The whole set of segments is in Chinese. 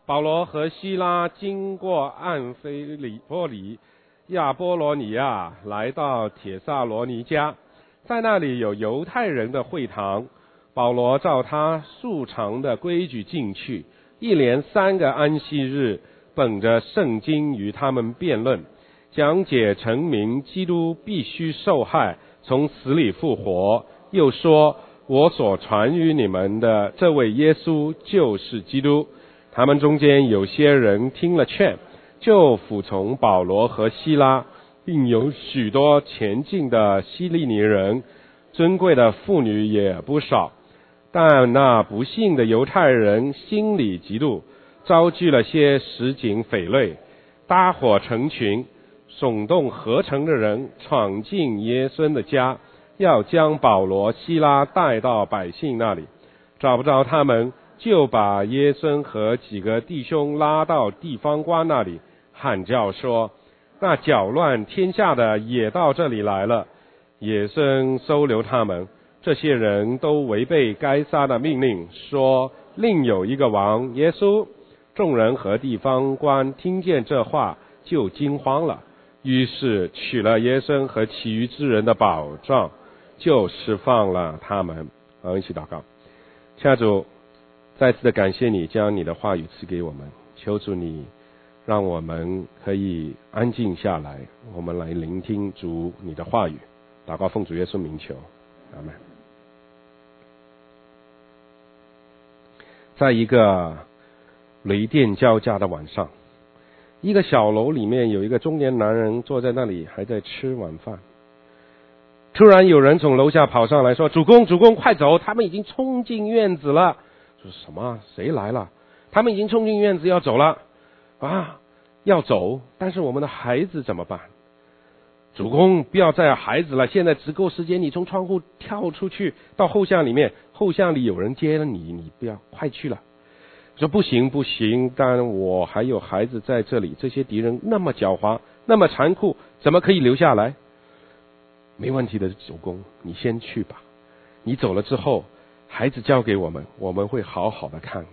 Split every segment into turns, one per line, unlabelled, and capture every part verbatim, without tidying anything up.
保罗和希拉经过暗菲里波里、亚波罗尼亚，来到帖撒罗尼迦，在那里有犹太人的会堂。保罗照他素常的规矩进去，一连三个安息日，本着圣经与他们辩论，讲解陈明基督必须受害，从死里复活，又说我所传于你们的这位耶稣就是基督。他们中间有些人听了劝，就服从保罗和希拉，并有许多前进的希利尼人，尊贵的妇女也不少。但那不幸的犹太人心里嫉妒，招聚了些实景匪类，搭伙成群，耸动合成的人闯进耶稣的家，要将保罗、希拉带到百姓那里。找不着他们，就把耶稣和几个弟兄拉到地方官那里，喊叫说：那搅乱天下的也到这里来了。耶稣收留他们，这些人都违背该撒的命令，说另有一个王耶稣。众人和地方官听见这话，就惊慌了，于是取了耶稣和其余之人的保障，就释放了他们。我们一起祷告。亲爱的主，再次的感谢你将你的话语赐给我们，求主你让我们可以安静下来，我们来聆听主你的话语。祷告奉主耶稣名求，阿们。在一个雷电交加的晚上，一个小楼里面有一个中年男人坐在那里，还在吃晚饭。突然有人从楼下跑上来说：主公主公快走，他们已经冲进院子了。说什么？谁来了？他们已经冲进院子要走了啊！要走，但是我们的孩子怎么办？主公不要再孩子了，现在只够时间，你从窗户跳出去到后巷里面，后巷里有人接了你，你不要快去了。说不行不行，但我还有孩子在这里，这些敌人那么狡猾，那么残酷，怎么可以留下来？没问题的，主公，你先去吧。你走了之后，孩子交给我们，我们会好好的看。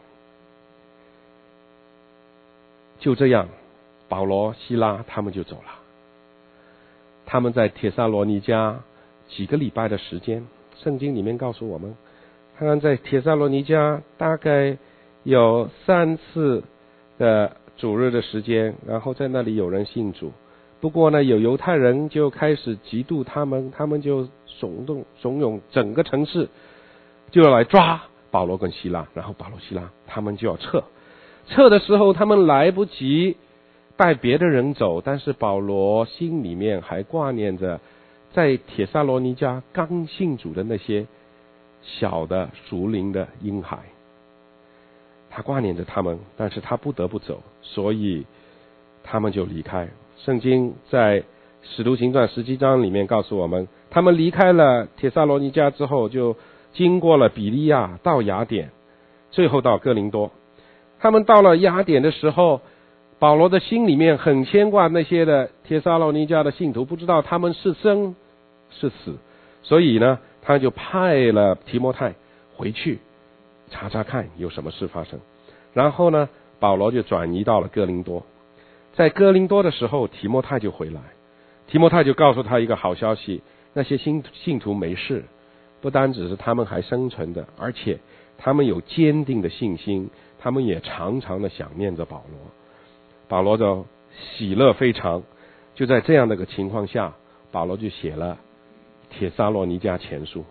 就这样，保罗、希拉他们就走了。他们在帖撒罗尼迦几个礼拜的时间，圣经里面告诉我们，他们在帖撒罗尼迦大概有三次的主日的时间，然后在那里有人信主。不过呢，有犹太人就开始嫉妒他们，他们就耸动怂恿整个城市，就要来抓保罗跟希拉，然后保罗、希拉他们就要撤。撤的时候，他们来不及带别的人走，但是保罗心里面还挂念着在帖撒罗尼迦刚信主的那些小的属灵的婴孩，他挂念着他们，但是他不得不走，所以他们就离开。圣经在使徒行传十七章里面告诉我们，他们离开了帖撒罗尼迦之后，就经过了比利亚到雅典，最后到哥林多。他们到了雅典的时候，保罗的心里面很牵挂那些的帖撒罗尼迦的信徒，不知道他们是生是死，所以呢，他就派了提摩太回去查查看有什么事发生。然后呢，保罗就转移到了哥林多。在哥林多的时候，提摩太就回来，提摩太就告诉他一个好消息，那些信信徒没事，不单只是他们还生存的，而且他们有坚定的信心，他们也常常的想念着保罗。保罗就喜乐非常，就在这样的一个情况下，保罗就写了帖撒罗尼迦前书。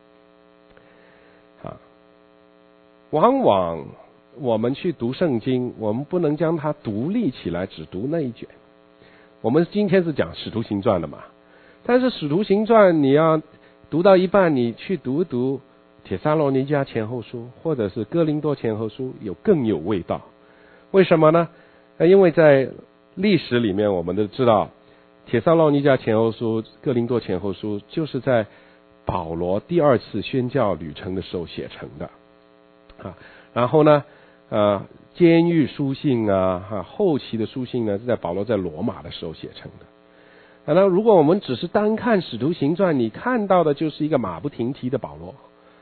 啊，往往我们去读圣经，我们不能将它独立起来，只读那一卷。我们今天是讲使徒行传的嘛，但是使徒行传你要读到一半，你去读读帖撒罗尼迦前后书，或者是哥林多前后书，有更有味道。为什么呢？因为在历史里面我们都知道，帖撒罗尼迦前后书、哥林多前后书就是在保罗第二次宣教旅程的时候写成的啊。然后呢呃，监狱书信啊，啊后期的书信呢是在保罗在罗马的时候写成的。那如果我们只是单看使徒行传，你看到的就是一个马不停蹄的保罗，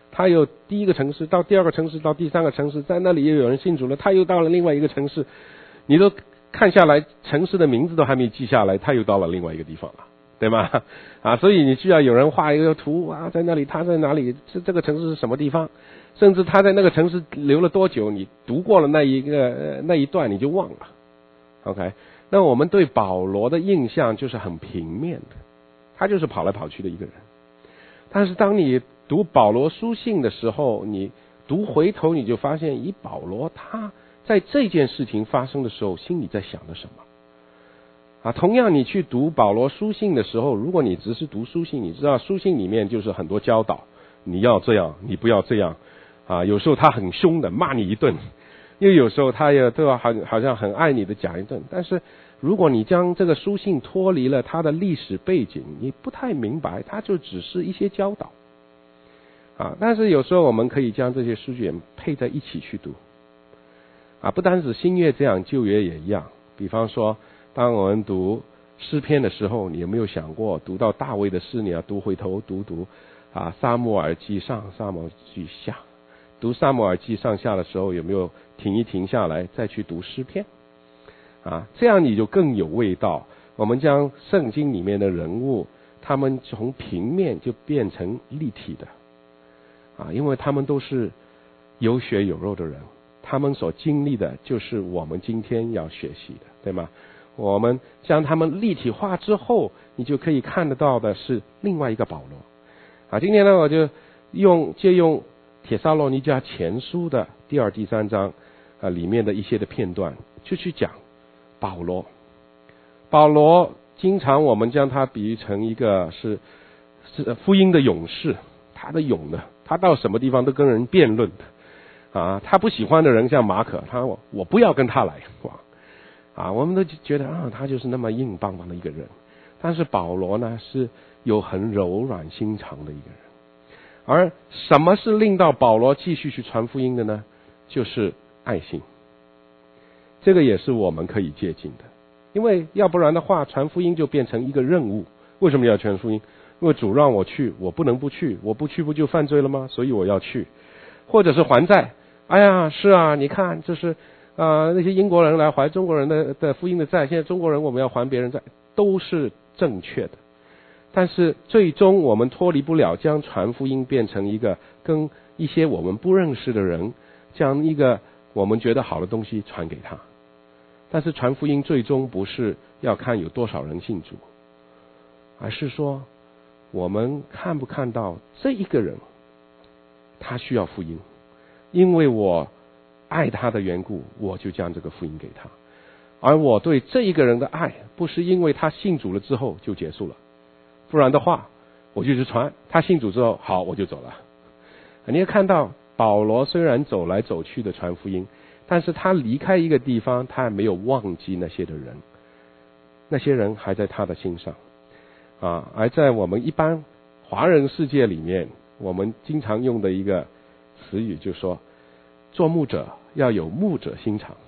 他又第一个城市到第二个城市到第三个城市，在那里又有人信主了，他又到了另外一个城市，你都看下来城市的名字都还没记下来，他又到了另外一个地方了，对吗？啊，所以你需要有人画一个图啊，在那里他在哪里，这这个城市是什么地方，甚至他在那个城市留了多久，你读过了那一个、呃、那一段你就忘了。OK， 那我们对保罗的印象就是很平面的，他就是跑来跑去的一个人。但是当你读保罗书信的时候，你读回头你就发现，以保罗他在这件事情发生的时候心里在想的什么啊？同样你去读保罗书信的时候，如果你只是读书信，你知道书信里面就是很多教导，你要这样你不要这样啊，有时候他很凶的骂你一顿，又有时候他也对吧，好好像很爱你的讲一顿。但是如果你将这个书信脱离了他的历史背景，你不太明白，他就只是一些教导啊。但是有时候我们可以将这些书卷配在一起去读啊，不单是新约这样，旧约也一样。比方说当我们读诗篇的时候，你有没有想过读到大卫的诗，你要读回头读读啊，撒母耳记上撒母耳记下，读撒母耳记上下的时候，有没有停一停下来再去读诗篇啊？这样你就更有味道。我们将圣经里面的人物，他们从平面就变成立体的啊，因为他们都是有血有肉的人，他们所经历的就是我们今天要学习的，对吗？我们将他们立体化之后，你就可以看得到的是另外一个保罗啊。今天呢，我就用借用帖撒罗尼迦前书的第二、第三章啊里面的一些的片段，就去讲保罗。保罗经常我们将他比喻成一个是是福音的勇士，他的勇呢，他到什么地方都跟人辩论的啊。他不喜欢的人像马可，他我我不要跟他来哇啊，我们都觉得啊，他就是那么硬邦邦的一个人。但是保罗呢，是有很柔软心肠的一个人。而什么是令到保罗继续去传福音的呢？就是爱心。这个也是我们可以借鉴的，因为要不然的话，传福音就变成一个任务。为什么要传福音？因为主让我去，我不能不去，我不去不就犯罪了吗？所以我要去。或者是还债，哎呀，是啊，你看这是啊、呃，那些英国人来还中国人的的福音的债，现在中国人我们要还别人债，都是正确的。但是最终我们脱离不了将传福音变成一个跟一些我们不认识的人，将一个我们觉得好的东西传给他。但是传福音最终不是要看有多少人信主，而是说我们看不看到这一个人他需要福音，因为我爱他的缘故，我就将这个福音给他。而我对这一个人的爱不是因为他信主了之后就结束了，不然的话我就去传，他信主之后好我就走了。你也看到保罗虽然走来走去的传福音，但是他离开一个地方，他还没有忘记那些的人，那些人还在他的心上啊。而在我们一般华人世界里面，我们经常用的一个词语就是说，做牧者要有牧者心肠。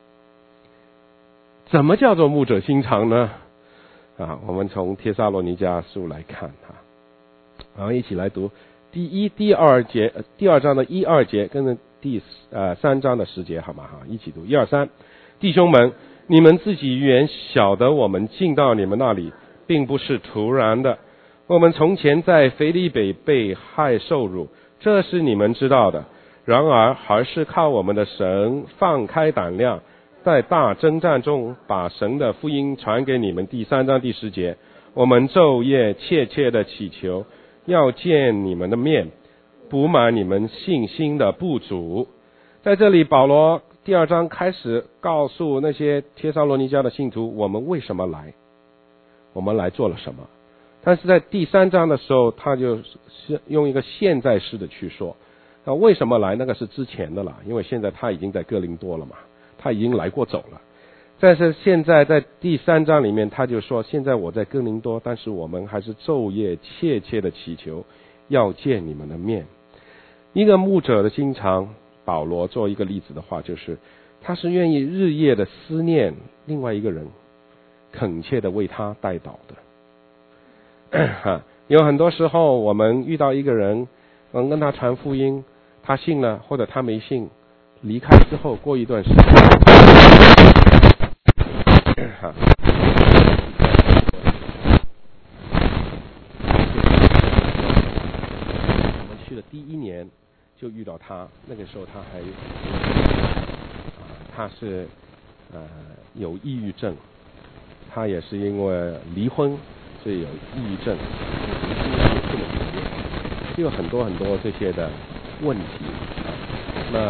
怎么叫做牧者心肠呢？啊，我们从帖撒罗尼迦书来看啊，然后一起来读第一、第二节，第二章的一二节，跟着第呃三章的十节，好吗？哈，一起读一二三。弟兄们，你们自己原晓得，我们进到你们那里，并不是突然的。我们从前在腓立比被害受辱，这是你们知道的。然而，还是靠我们的神放开胆量，在大征战中把神的福音传给你们。第三章第十节，我们昼夜切切的祈求，要见你们的面，补满你们信心的不足。在这里，保罗第二章开始告诉那些帖撒罗尼迦的信徒，我们为什么来，我们来做了什么。但是在第三章的时候，他就用一个现在式的去说，那为什么来，那个是之前的了，因为现在他已经在哥林多了嘛，他已经来过走了。但是现在在第三章里面，他就说，现在我在哥林多，但是我们还是昼夜切切的祈求，要见你们的面。一个牧者的心肠，保罗做一个例子的话，就是他是愿意日夜的思念另外一个人，恳切的为他代祷的。有很多时候我们遇到一个人嗯，跟他传福音，他信了或者他没信，离开之后过一段时间，哈。第一年就遇到他，那个时候他还，啊，他是呃有抑郁症，他也是因为离婚，所以有抑郁症，这么就有很多很多这些的问题。那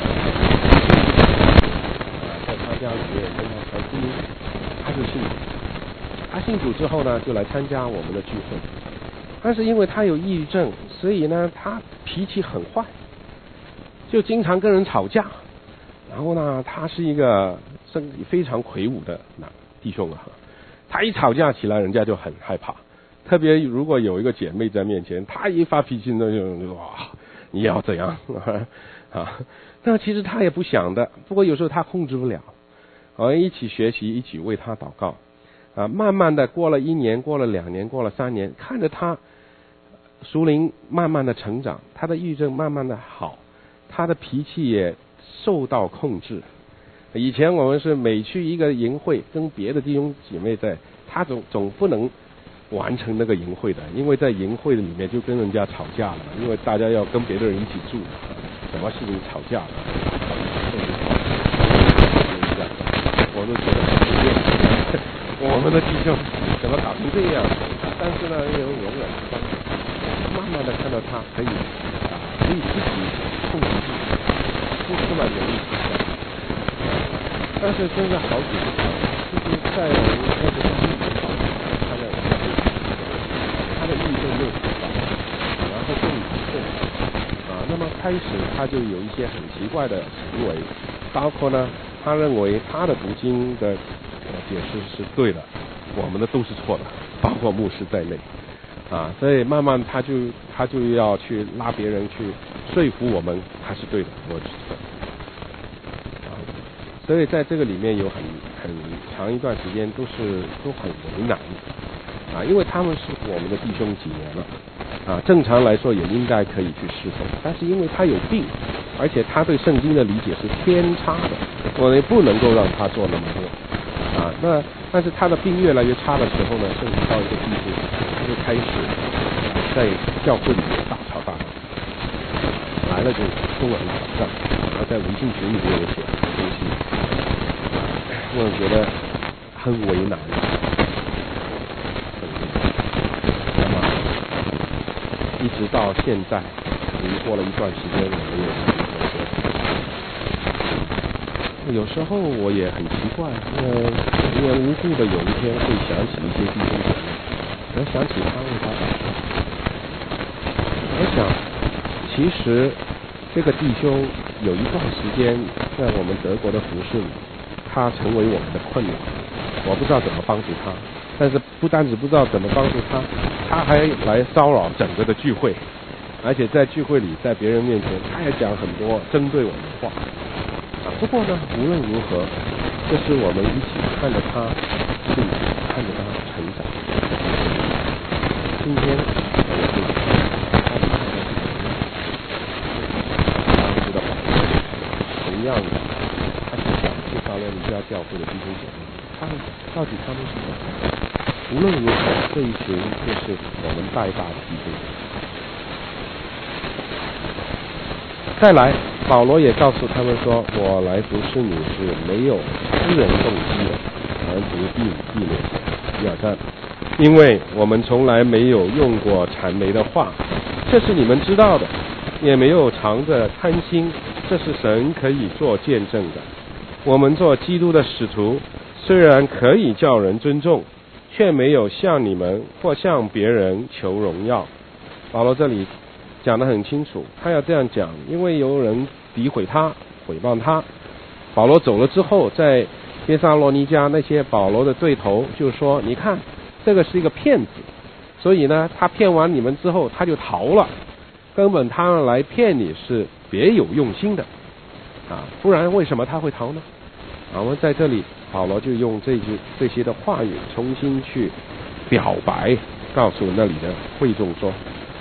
啊，在他家里面跟他传福音，他就信主。他信主之后呢，就来参加我们的聚会。但是因为他有抑郁症，所以呢，他脾气很坏，就经常跟人吵架。然后呢，他是一个身体非常魁梧的那弟兄啊，他一吵架起来，人家就很害怕。特别如果有一个姐妹在面前，他一发脾气，那就哇，你要怎样啊？那其实他也不想的，不过有时候他控制不了。我们一起学习，一起为他祷告啊。慢慢的过了一年，过了两年，过了三年，看着他属灵慢慢的成长，他的抑郁症慢慢的好，他的脾气也受到控制。以前我们是每去一个营会，跟别的弟兄姐妹在，他总总不能完成那个营会的，因为在营会里面就跟人家吵架了，因为大家要跟别的人一起住，什么事情吵架了，我都觉得很讨厌。我们的弟兄怎么搞成这样？但是呢，有容忍的方式，慢慢的看到他可以啊，可以自己控制自己，不是那么容易吵架。但是真的好几次，就是在我们那个地方，他的他的抑郁症又复发，然后更严重啊。那么开始他就有一些很奇怪的行为，包括呢，他认为他的读经的解释是对的，我们的都是错的，包括牧师在内啊。所以慢慢他就他就要去拉别人去说服我们他是对的，我是错的。所以在这个里面有很很长一段时间都是都很为难啊，因为他们是我们的弟兄几年了啊，正常来说也应该可以去侍奉，但是因为他有病，而且他对圣经的理解是偏差的，我们不能够让他做那么多啊。那但是他的病越来越差的时候呢，甚至到一个地步，他就开始在教会里面大吵大闹，来了就跟我们打仗，然后在微信群里面有写东西。我觉得很为难，那么一直到现在，已经过了一段时间，我们也有时候我也很奇怪，因为无缘无故的有一天会想起一些弟兄姐妹，我想起他为他祷告，我想其实这个弟兄有一段时间在我们德国的服侍里，他成为我们的困扰，我不知道怎么帮助他，但是不单只不知道怎么帮助他，他还来骚扰整个的聚会，而且在聚会里，在别人面前，他也讲很多针对我们的话啊。不过呢，无论如何，这是我们一起看着他进步，看着他成长。今天我也会他们看到当时的保罗，同样的。去法罗尼加教会的弟兄姐妹，他们到底他们是什么？无论如何，这一群就是我们带大的弟兄。再来，保罗也告诉他们说：“我来服侍你是没有私人动机的，而不必避免第二站，因为我们从来没有用过谄媚的话，这是你们知道的，也没有藏着贪心，这是神可以做见证的。我们做基督的使徒，虽然可以叫人尊重，却没有向你们或向别人求荣耀。”保罗这里讲得很清楚，他要这样讲，因为有人诋毁他、毁谤他。保罗走了之后，在帖撒罗尼迦那些保罗的对头就说：“你看，这个是一个骗子，所以呢，他骗完你们之后，他就逃了。根本他来骗你是别有用心的。”啊，不然为什么他会逃呢？啊，我们在这里，保罗就用这句这些的话语重新去表白，告诉那里的会众说：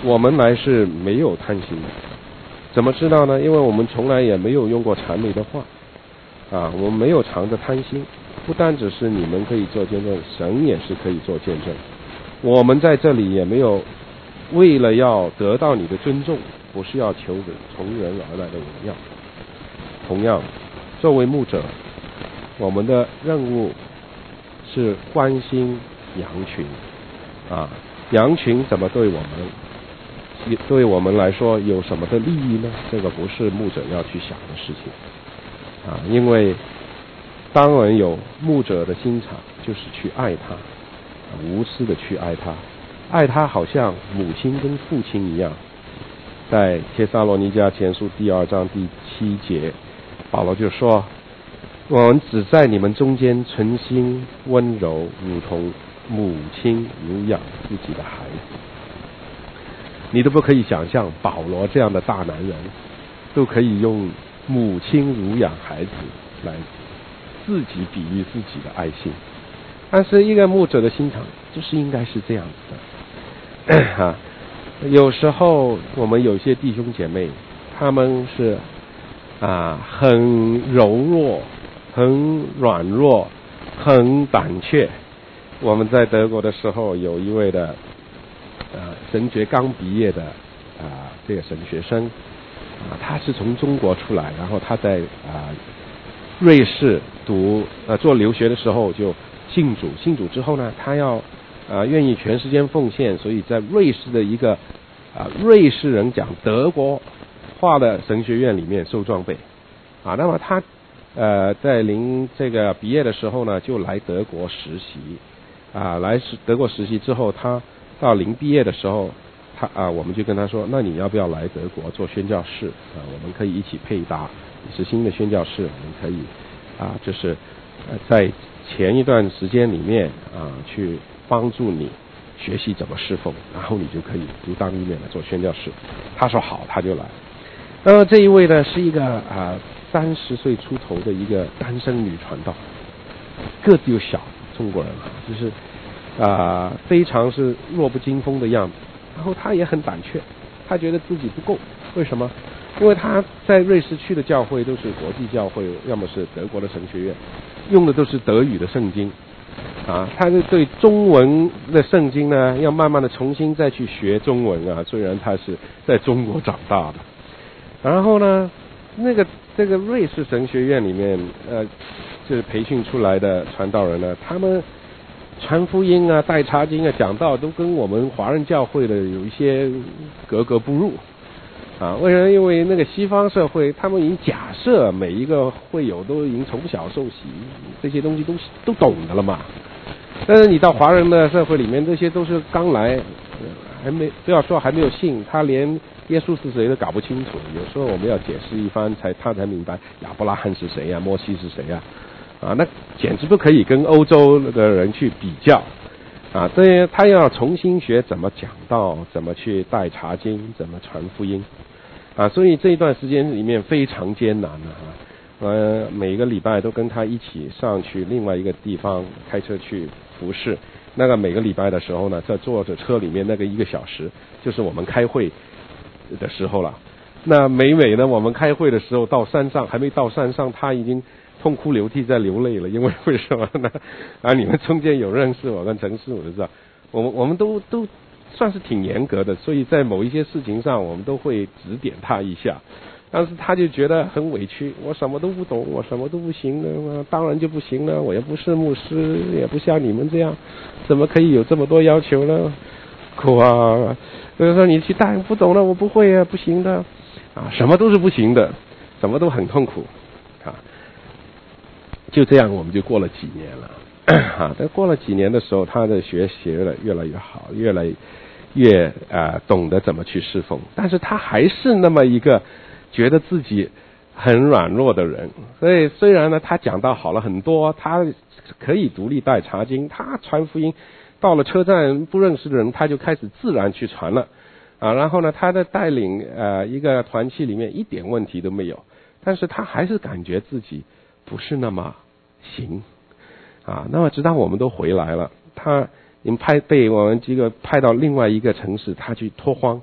我们来是没有贪心的。怎么知道呢？因为我们从来也没有用过谄媚的话啊，我们没有藏着贪心。不单只是你们可以做见证，神也是可以做见证。我们在这里也没有为了要得到你的尊重，不是要求人从人而来的荣耀。同样，作为牧者，我们的任务是关心羊群啊，羊群怎么对我们，对我们来说有什么的利益呢？这个不是牧者要去想的事情啊，因为当然有牧者的心肠，就是去爱他，无私的去爱他，爱他好像母亲跟父亲一样。在帖撒罗尼迦前书第二章第七节，保罗就说，我们只在你们中间存心温柔，如同母亲乳养自己的孩子。你都不可以想象保罗这样的大男人都可以用母亲乳养孩子来自己比喻自己的爱心。但是一个牧者的心肠就是应该是这样子的啊。有时候我们有些弟兄姐妹，他们是啊很柔弱，很软弱，很胆怯。我们在德国的时候，有一位的啊神学刚毕业的啊这个神学生啊，他是从中国出来，然后他在啊瑞士读呃做留学的时候就信主，信主之后呢，他要啊愿意全时间奉献，所以在瑞士的一个啊瑞士人讲德国话的神学院里面受装备啊。那么他呃在临这个毕业的时候呢，就来德国实习啊，来德国实习之后，他到临毕业的时候，他啊我们就跟他说，那你要不要来德国做宣教士啊？我们可以一起配搭，你是新的宣教士，我们可以啊就是呃在前一段时间里面啊去帮助你学习怎么侍奉，然后你就可以独当一面的做宣教士。他说好，他就来。那么这一位呢是一个啊三十岁出头的一个单身女传道，个子又小，中国人啊，就是啊非常是弱不禁风的样子。然后他也很胆怯，他觉得自己不够。为什么？因为他在瑞士去的教会都是国际教会，要么是德国的神学院，用的都是德语的圣经啊，他是对中文的圣经呢要慢慢的重新再去学中文啊，虽然他是在中国长大的。然后呢那个这个瑞士神学院里面呃就是培训出来的传道人呢，他们传福音啊带查经啊讲道都跟我们华人教会的有一些格格不入啊。为什么？因为那个西方社会他们已经假设每一个会友都已经从小受洗，这些东西都都懂的了嘛。但是你到华人的社会里面，这些都是刚来，还没不要说还没有信，他连耶稣是谁都搞不清楚。有时候我们要解释一番才他才明白亚伯拉罕是谁呀、啊，摩西是谁呀、啊，啊，那简直不可以跟欧洲的人去比较啊。这他要重新学怎么讲道，怎么去带查经，怎么传福音啊。所以这一段时间里面非常艰难啊。呃，每个礼拜都跟他一起上去另外一个地方开车去服侍。那个每个礼拜的时候呢，在坐着车里面那个一个小时，就是我们开会的时候了。那每每呢，我们开会的时候到山上，还没到山上，他已经痛哭流涕在流泪了。因为为什么呢？啊，你们中间有认识我跟陈师傅的知道，我们我们都都算是挺严格的，所以在某一些事情上，我们都会指点他一下。但是他就觉得很委屈，我什么都不懂，我什么都不行的，当然就不行了。我也不是牧师，也不像你们这样，怎么可以有这么多要求呢？苦啊！就是说你去带，不懂了，我不会啊，不行的啊，什么都是不行的，什么都很痛苦啊。就这样，我们就过了几年了啊。但过了几年的时候，他的学习了越来越好，越来越啊、呃、懂得怎么去侍奉，但是他还是那么一个觉得自己很软弱的人。所以虽然呢他讲道好了很多，他可以独立带查经，他传福音，到了车站不认识的人他就开始自然去传了啊。然后呢他的带领呃一个团契里面一点问题都没有，但是他还是感觉自己不是那么行啊。那么直到我们都回来了，他已经派被我们几个派到另外一个城市，他去拓荒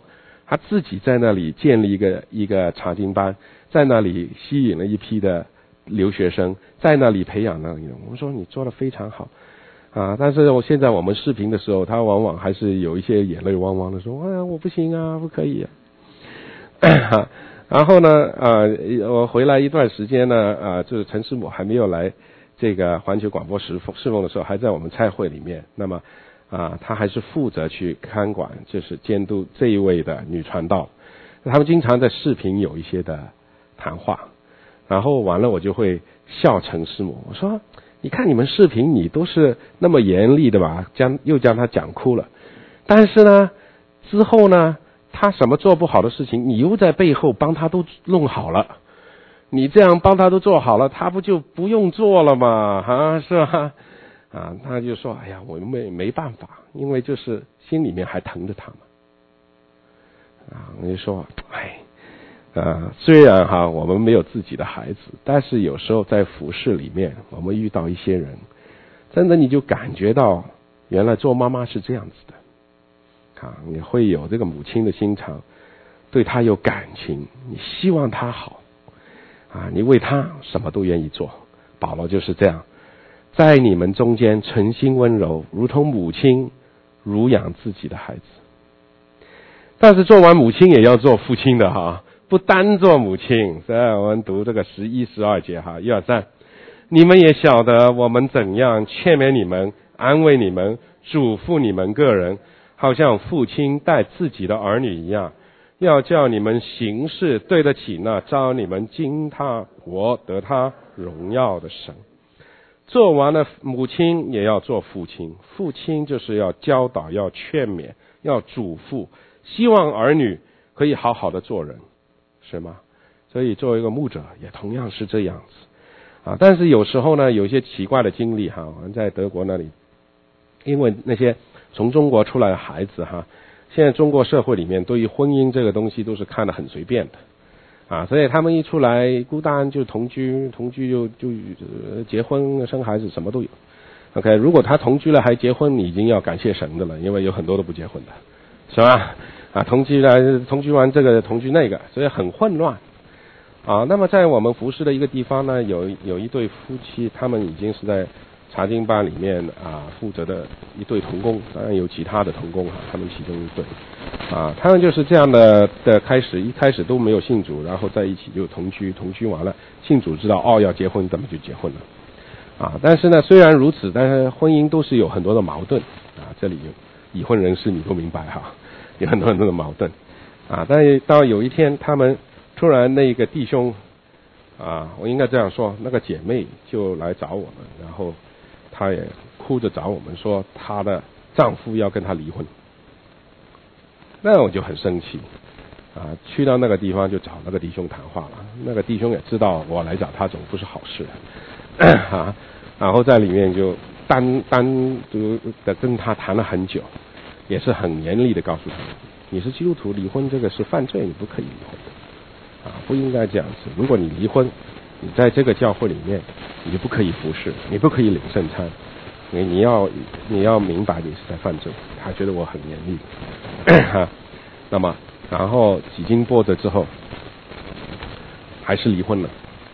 他自己在那里建立一个一个查经班，在那里吸引了一批的留学生，在那里培养那里。我们说你做得非常好啊，但是我现在我们视频的时候，他往往还是有一些眼泪汪汪的说，哎呀，我不行啊，不可以啊。然后呢，呃，我回来一段时间呢，啊，就是陈师母还没有来这个环球广播侍奉侍奉的时候，还在我们差会里面。那么啊，他还是负责去看管，就是监督这一位的女传道。他们经常在视频有一些的谈话，然后完了我就会笑陈师母，我说你看你们视频你都是那么严厉的吧，将又将他讲哭了，但是呢之后呢他什么做不好的事情，你又在背后帮他都弄好了，你这样帮他都做好了，他不就不用做了吗？啊，是吧？啊，他就说，哎呀，我没没办法，因为就是心里面还疼着他嘛。啊，我就说，哎，呃，虽然哈我们没有自己的孩子，但是有时候在服事里面，我们遇到一些人，真的你就感觉到，原来做妈妈是这样子的。啊，你会有这个母亲的心肠，对他有感情，你希望他好，啊，你为他什么都愿意做。保罗就是这样，在你们中间诚心温柔，如同母亲乳养自己的孩子。但是做完母亲也要做父亲的哈，不单做母亲。所以我们读这个十一、十二节哈，一二三，你们也晓得我们怎样劝勉你们、安慰你们、嘱咐你们个人，好像父亲待自己的儿女一样，要叫你们行事对得起那召你们经他国得他荣耀的神。做完了母亲也要做父亲，父亲就是要教导、要劝勉、要嘱咐，希望儿女可以好好的做人，是吗？所以作为一个牧者也同样是这样子啊。但是有时候呢，有一些奇怪的经历哈，我们在德国那里，因为那些从中国出来的孩子哈，现在中国社会里面对于婚姻这个东西都是看得很随便的啊，所以他们一出来孤单就同居，同居就就结婚生孩子什么都有。OK， 如果他同居了还结婚，你已经要感谢神的了，因为有很多都不结婚的，是吧？啊，同居了，同居完这个，同居那个，所以很混乱啊。那么在我们服侍的一个地方呢，有有一对夫妻，他们已经是在查经班里面啊负责的一对同工，当然有其他的同工哈，他们其中一对啊，他们就是这样的的开始，一开始都没有信主，然后在一起就同居，同居完了信主知道哦要结婚，怎么就结婚了啊？但是呢，虽然如此，但是婚姻都是有很多的矛盾啊，这里有已婚人士你都明白哈，有很多很多的矛盾啊。但是到有一天，他们突然那个弟兄啊，我应该这样说，那个姐妹就来找我们，然后她也哭着找我们说，她的丈夫要跟她离婚。那我就很生气啊，去到那个地方就找那个弟兄谈话了。那个弟兄也知道我来找他总不是好事啊，然后在里面就单单独的跟他谈了很久，也是很严厉的告诉他，你是基督徒，离婚这个是犯罪，你不可以离婚的啊，不应该这样子。如果你离婚，你在这个教会里面，你就不可以服侍，你不可以领圣餐，你你要你要明白你是在犯罪。他觉得我很严厉哈，那么然后几经波折之后，还是离婚了，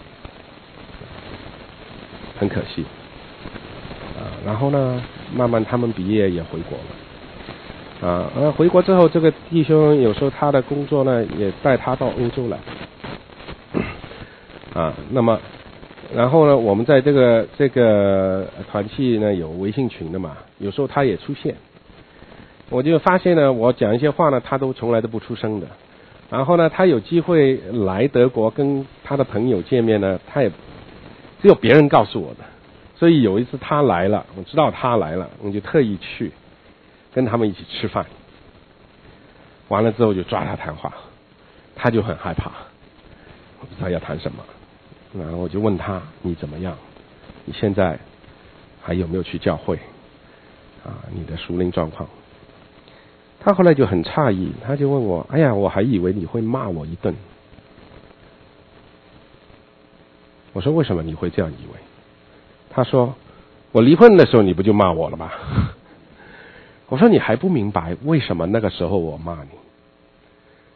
很可惜啊。然后呢，慢慢他们毕业也回国了啊。而回国之后，这个弟兄有时候他的工作呢，也带他到欧洲来啊。那么然后呢，我们在这个这个团契呢有微信群的嘛，有时候他也出现。我就发现呢，我讲一些话呢，他都从来都不出声的。然后呢，他有机会来德国跟他的朋友见面呢，他也只有别人告诉我的。所以有一次他来了，我知道他来了，我就特意去跟他们一起吃饭。完了之后就抓他谈话，他就很害怕，我不知道要谈什么。然后我就问他，你怎么样？你现在还有没有去教会？啊，你的属灵状况？他后来就很诧异，他就问我，哎呀，我还以为你会骂我一顿。我说为什么你会这样以为？他说我离婚的时候你不就骂我了吗？我说你还不明白为什么那个时候我骂你？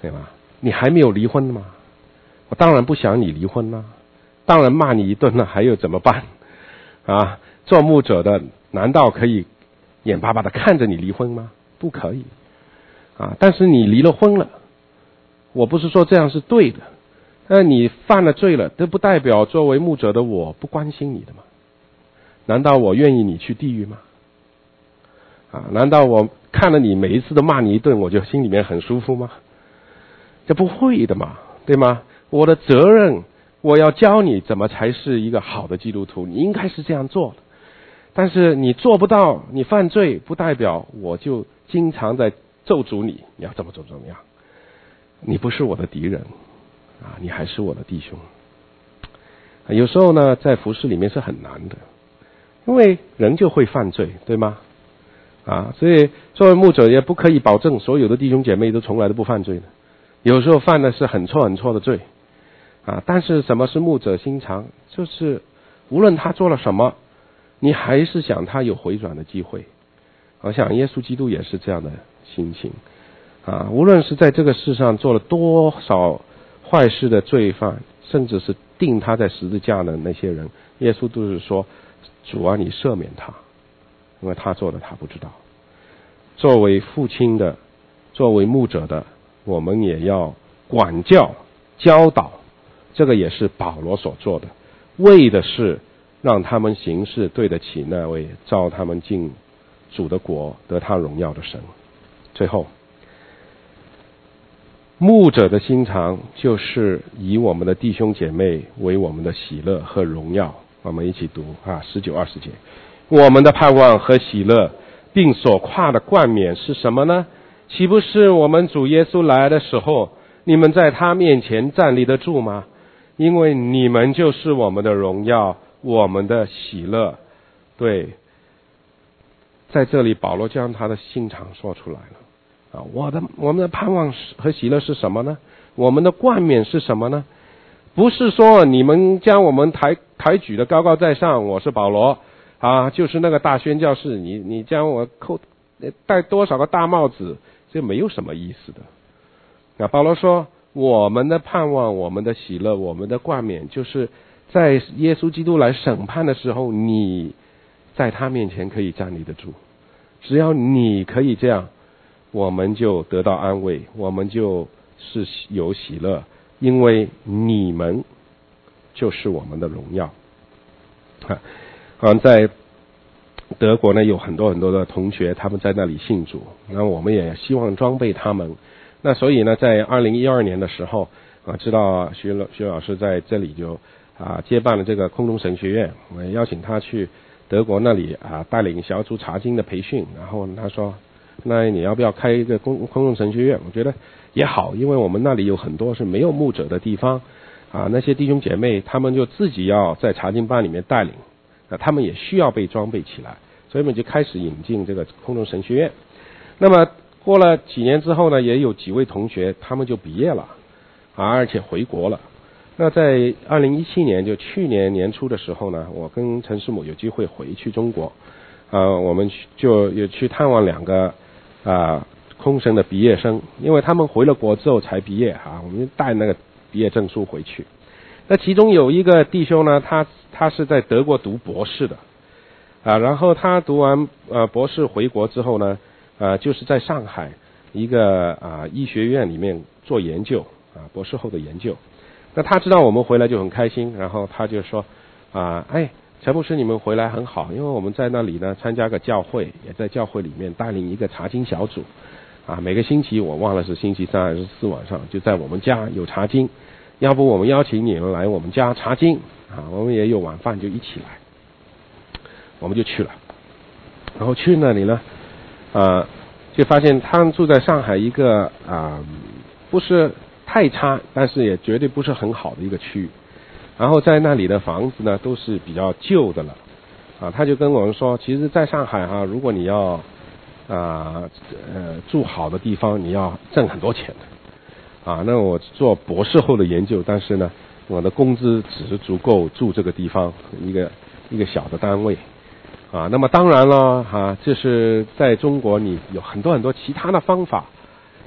对吧？你还没有离婚吗？我当然不想你离婚了，当然骂你一顿了，还有怎么办啊？做牧者的难道可以眼巴巴的看着你离婚吗？不可以啊！但是你离了婚了，我不是说这样是对的，但你犯了罪了，这不代表作为牧者的我不关心你的吗？难道我愿意你去地狱吗？啊，难道我看了你每一次都骂你一顿，我就心里面很舒服吗？这不会的嘛，对吗？我的责任，我要教你怎么才是一个好的基督徒，你应该是这样做的。但是你做不到，你犯罪，不代表我就经常在咒诅你，你要怎么怎么怎么样。你不是我的敌人啊，你还是我的弟兄。有时候呢，在服事里面是很难的，因为人就会犯罪，对吗？啊，所以作为牧者也不可以保证所有的弟兄姐妹都从来都不犯罪的，有时候犯的是很错很错的罪啊。但是什么是牧者心肠？就是无论他做了什么，你还是想他有回转的机会。我想耶稣基督也是这样的心情啊，无论是在这个世上做了多少坏事的罪犯，甚至是钉他在十字架的那些人，耶稣都是说，主啊，你赦免他，因为他做的他不知道。作为父亲的，作为牧者的，我们也要管教教导，这个也是保罗所做的，为的是让他们行事对得起那位召他们进主的国得他荣耀的神。最后，牧者的心肠就是以我们的弟兄姐妹为我们的喜乐和荣耀。我们一起读啊，十九二十节。我们的盼望和喜乐并所挎的冠冕是什么呢？岂不是我们主耶稣来的时候，你们在他面前站立得住吗？因为你们就是我们的荣耀，我们的喜乐。对，在这里保罗将他的心肠说出来了啊！我的我们的盼望和喜乐是什么呢？我们的冠冕是什么呢？不是说你们将我们抬抬举的高高在上，我是保罗啊，就是那个大宣教士，你你将我扣戴多少个大帽子，这没有什么意思的。那保罗说，我们的盼望，我们的喜乐，我们的冠冕，就是在耶稣基督来审判的时候，你在他面前可以站立得住。只要你可以这样，我们就得到安慰，我们就是有喜乐，因为你们就是我们的荣耀。啊，好像在德国呢，有很多很多的同学，他们在那里信主，那我们也希望装备他们。那所以呢，在二零一二年的时候啊，知道徐老徐老师在这里就啊接办了这个空中神学院，我也邀请他去德国那里啊带领小组查经的培训。然后他说，那你要不要开一个空空中神学院？我觉得也好，因为我们那里有很多是没有牧者的地方啊，那些弟兄姐妹他们就自己要在查经班里面带领，那他们也需要被装备起来，所以我们就开始引进这个空中神学院。那么过了几年之后呢，也有几位同学他们就毕业了啊，而且回国了。那在二零一七年，就去年年初的时候呢，我跟陈师母有机会回去中国啊，我们就也去探望两个啊空神的毕业生，因为他们回了国之后才毕业啊，我们带那个毕业证书回去。那其中有一个弟兄呢，他他是在德国读博士的啊，然后他读完呃博士回国之后呢，呃就是在上海一个啊医学院里面做研究啊，博士后的研究。那他知道我们回来就很开心，然后他就说啊，哎，陈牧师你们回来很好，因为我们在那里呢参加个教会，也在教会里面带领一个查经小组啊，每个星期我忘了是星期三还是四晚上，就在我们家有查经，要不我们邀请你们来我们家查经啊，我们也有晚饭就一起来，我们就去了。然后去那里呢啊，就发现他们住在上海一个啊不是太差，但是也绝对不是很好的一个区域。然后在那里的房子呢都是比较旧的了啊，他就跟我们说，其实在上海哈、啊，如果你要啊呃住好的地方，你要挣很多钱的啊。那我做博士后的研究，但是呢我的工资只是足够住这个地方一个一个小的单位啊。那么当然了哈、啊，这是在中国你有很多很多其他的方法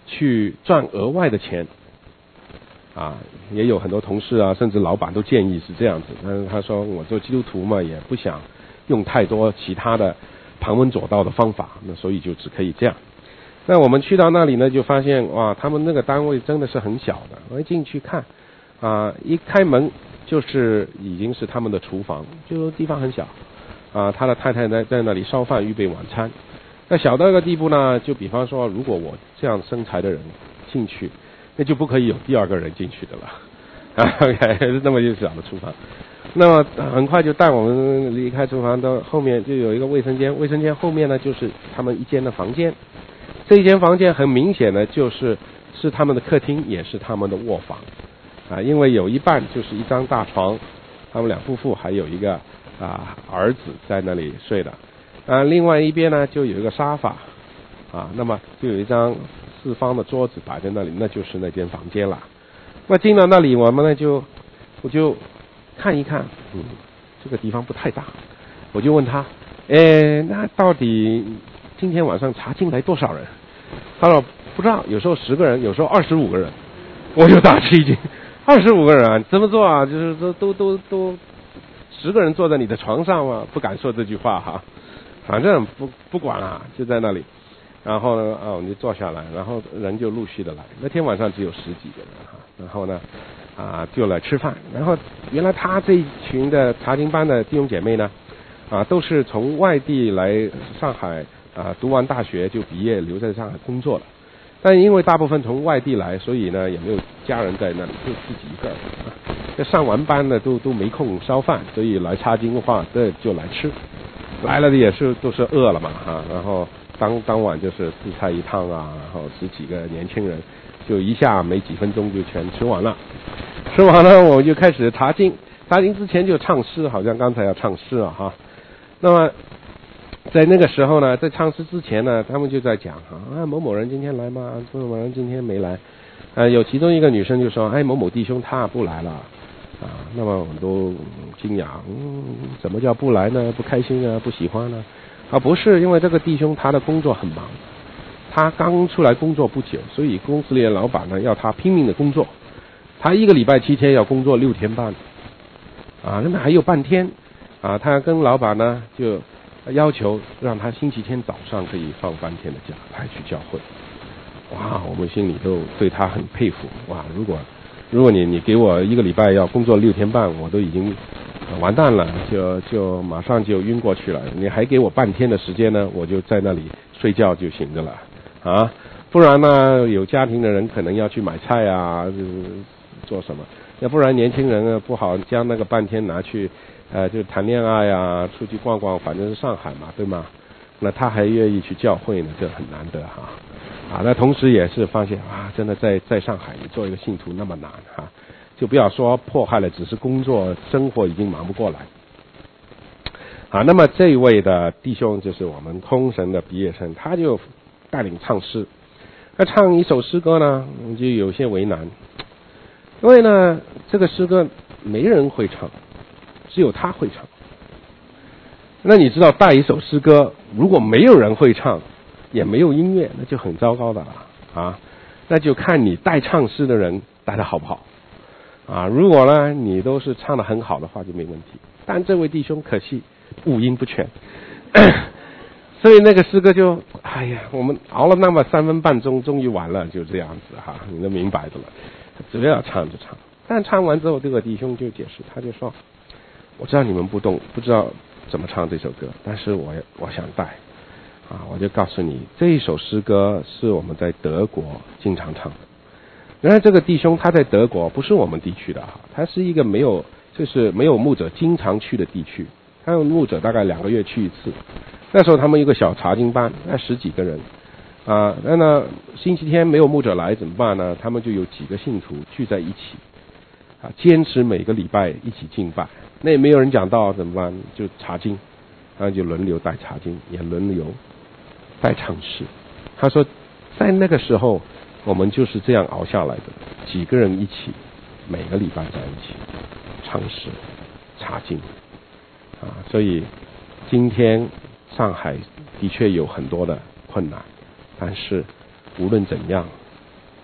去赚额外的钱。啊，也有很多同事啊，甚至老板都建议是这样子，但是他说我做基督徒嘛，也不想用太多其他的旁门左道的方法，那所以就只可以这样。那我们去到那里呢，就发现哇，他们那个单位真的是很小的。我一进去看，啊，一开门就是已经是他们的厨房，就地方很小，啊，他的太太在在那里烧饭预备晚餐。那小到一个地步呢，就比方说，如果我这样身材的人进去，那就不可以有第二个人进去的了，啊 ，OK， 是那么一个小的厨房。那么很快就带我们离开厨房，到后面就有一个卫生间，卫生间后面呢就是他们一间的房间。这一间房间很明显的就是是他们的客厅，也是他们的卧房，啊，因为有一半就是一张大床，他们两夫妇还有一个啊儿子在那里睡的，啊，另外一边呢就有一个沙发，啊，那么就有一张四方的桌子摆在那里，那就是那间房间了。那进到那里，我们呢就我就看一看，嗯，这个地方不太大，我就问他，哎，那到底今天晚上查经来多少人？他说不知道，有时候十个人，有时候二十五个人。我就打吃一惊，二十五个人啊，怎么做啊？就是都都都都十个人坐在你的床上嘛，不敢说这句话哈，反正不不管啊，就在那里。然后呢，啊，我们就坐下来，然后人就陆续的来。那天晚上只有十几个人哈，然后呢，啊，就来吃饭。然后原来他这一群的查经班的弟兄姐妹呢，啊，都是从外地来上海啊，读完大学就毕业，留在上海工作了。但因为大部分从外地来，所以呢也没有家人在那里，就自己一个人。这上完班呢都都没空烧饭，所以来查经的话，这就来吃。来了的也是都是饿了嘛哈，然后当当晚就是四菜一汤啊，然后十几个年轻人就一下没几分钟就全吃完了。吃完了我就开始查经，查经之前就唱诗，好像刚才要唱诗啊哈。那么在那个时候呢，在唱诗之前呢，他们就在讲啊，某某人今天来吗？某某人今天没来。呃，有其中一个女生就说，哎，某某弟兄他不来了啊。那么我们都惊讶，嗯，怎么叫不来呢？不开心啊，不喜欢呢？啊，不是，因为这个弟兄他的工作很忙，他刚出来工作不久，所以公司里的老板呢要他拼命的工作，他一个礼拜七天要工作六天半，啊，那么还有半天啊，他跟老板呢就要求让他星期天早上可以放半天的假，他去教会。哇，我们心里都对他很佩服。哇，如果如果你你给我一个礼拜要工作六天半，我都已经完蛋了，就就马上就晕过去了。你还给我半天的时间呢，我就在那里睡觉就行的了啊。不然呢，有家庭的人可能要去买菜啊，做什么？要不然年轻人呢不好将那个半天拿去呃就谈恋爱啊，出去逛逛，反正是上海嘛，对吗？那他还愿意去教会呢，这很难得哈。啊，那同时也是发现啊，真的在在上海你做一个信徒那么难哈，就不要说迫害了，只是工作生活已经忙不过来。啊，那么这一位的弟兄就是我们空神的毕业生，他就带领唱诗。那唱一首诗歌呢，就有些为难，因为呢这个诗歌没人会唱，只有他会唱。那你知道带一首诗歌，如果没有人会唱，也没有音乐，那就很糟糕的了啊！那就看你带唱诗的人带得好不好啊！如果呢你都是唱得很好的话，就没问题。但这位弟兄可惜五音不全，所以那个诗歌就哎呀，我们熬了那么三分半钟，终于完了，就这样子哈，你都明白的了。只要唱就唱，但唱完之后，这个弟兄就解释，他就说：“我知道你们不懂，不知道怎么唱这首歌，但是我我想带。”啊，我就告诉你，这一首诗歌是我们在德国经常唱的。原来这个弟兄他在德国不是我们地区的哈，他是一个没有就是没有牧者经常去的地区，他有牧者大概两个月去一次。那时候他们一个小查经班，那十几个人啊，那呢星期天没有牧者来怎么办呢？他们就有几个信徒聚在一起啊，坚持每个礼拜一起敬拜。那也没有人讲道怎么办？就查经，然后就轮流带查经，也轮流带唱诗。他说在那个时候我们就是这样熬下来的，几个人一起每个礼拜在一起唱诗查经啊。所以今天上海的确有很多的困难，但是无论怎样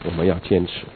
我们要坚持。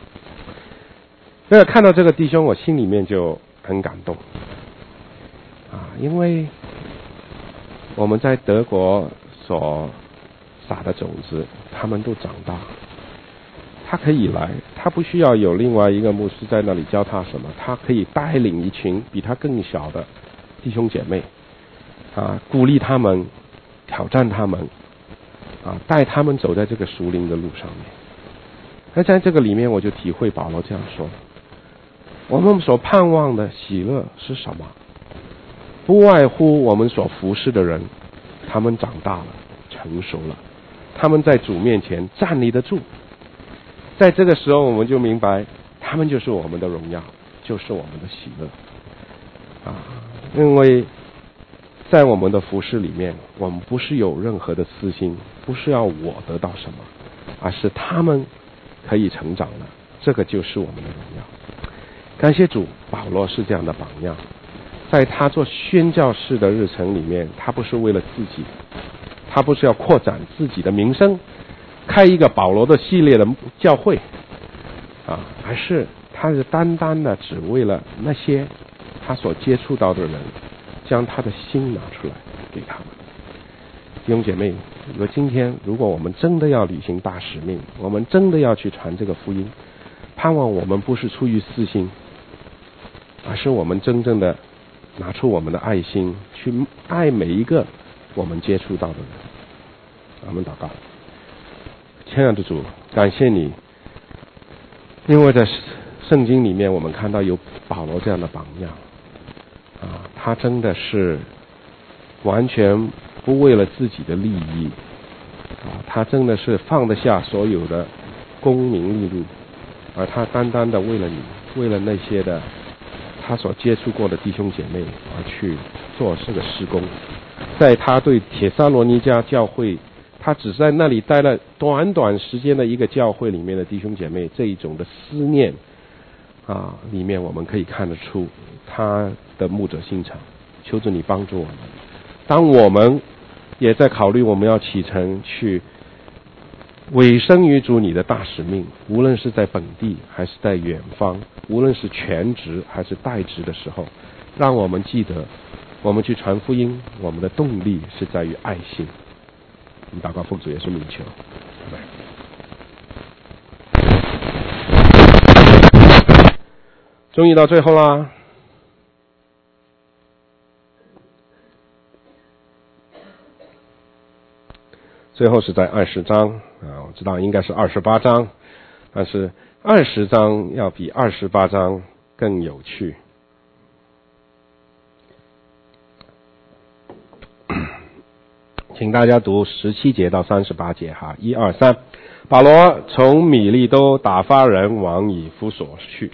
那看到这个弟兄，我心里面就很感动啊，因为我们在德国所撒的种子，他们都长大，他可以来，他不需要有另外一个牧师在那里教他什么，他可以带领一群比他更小的弟兄姐妹啊，鼓励他们，挑战他们啊，带他们走在这个属灵的路上面。而在这个里面，我就体会保罗这样说，我们所盼望的喜乐是什么？不外乎我们所服侍的人，他们长大了，成熟了，他们在主面前站立得住。在这个时候，我们就明白，他们就是我们的荣耀，就是我们的喜乐啊！因为在我们的服侍里面，我们不是有任何的私心，不是要我得到什么，而是他们可以成长了，这个就是我们的荣耀。感谢主，保罗是这样的榜样，在他做宣教士的日程里面，他不是为了自己，他不是要扩展自己的名声，开一个保罗的系列的教会啊，而是他是单单的只为了那些他所接触到的人，将他的心拿出来给他们。弟兄姐妹，如果今天如果我们真的要履行大使命，我们真的要去传这个福音，盼望我们不是出于私心，而是我们真正的拿出我们的爱心去爱每一个我们接触到的人。我们祷告。亲爱的主，感谢你，因为在圣经里面我们看到有保罗这样的榜样啊，他真的是完全不为了自己的利益啊，他真的是放得下所有的功名利禄，而他单单的为了你，为了那些的他所接触过的弟兄姐妹而去做这个事工。在他对帖撒罗尼迦教会，他只在那里待了短短时间的一个教会里面的弟兄姐妹这一种的思念啊，里面我们可以看得出他的牧者心肠。求主你帮助我们，当我们也在考虑我们要启程去委身于主你的大使命，无论是在本地还是在远方，无论是全职还是代职的时候，让我们记得我们去传福音，我们的动力是在于爱心。我们祷告奉主耶稣名求，终于到最后啦。最后是在二十章啊，我知道应该是二十八章，但是二十章要比二十八章更有趣。请大家读十七节到三十八节哈，一二三。保罗从米利都打发人往以弗所去，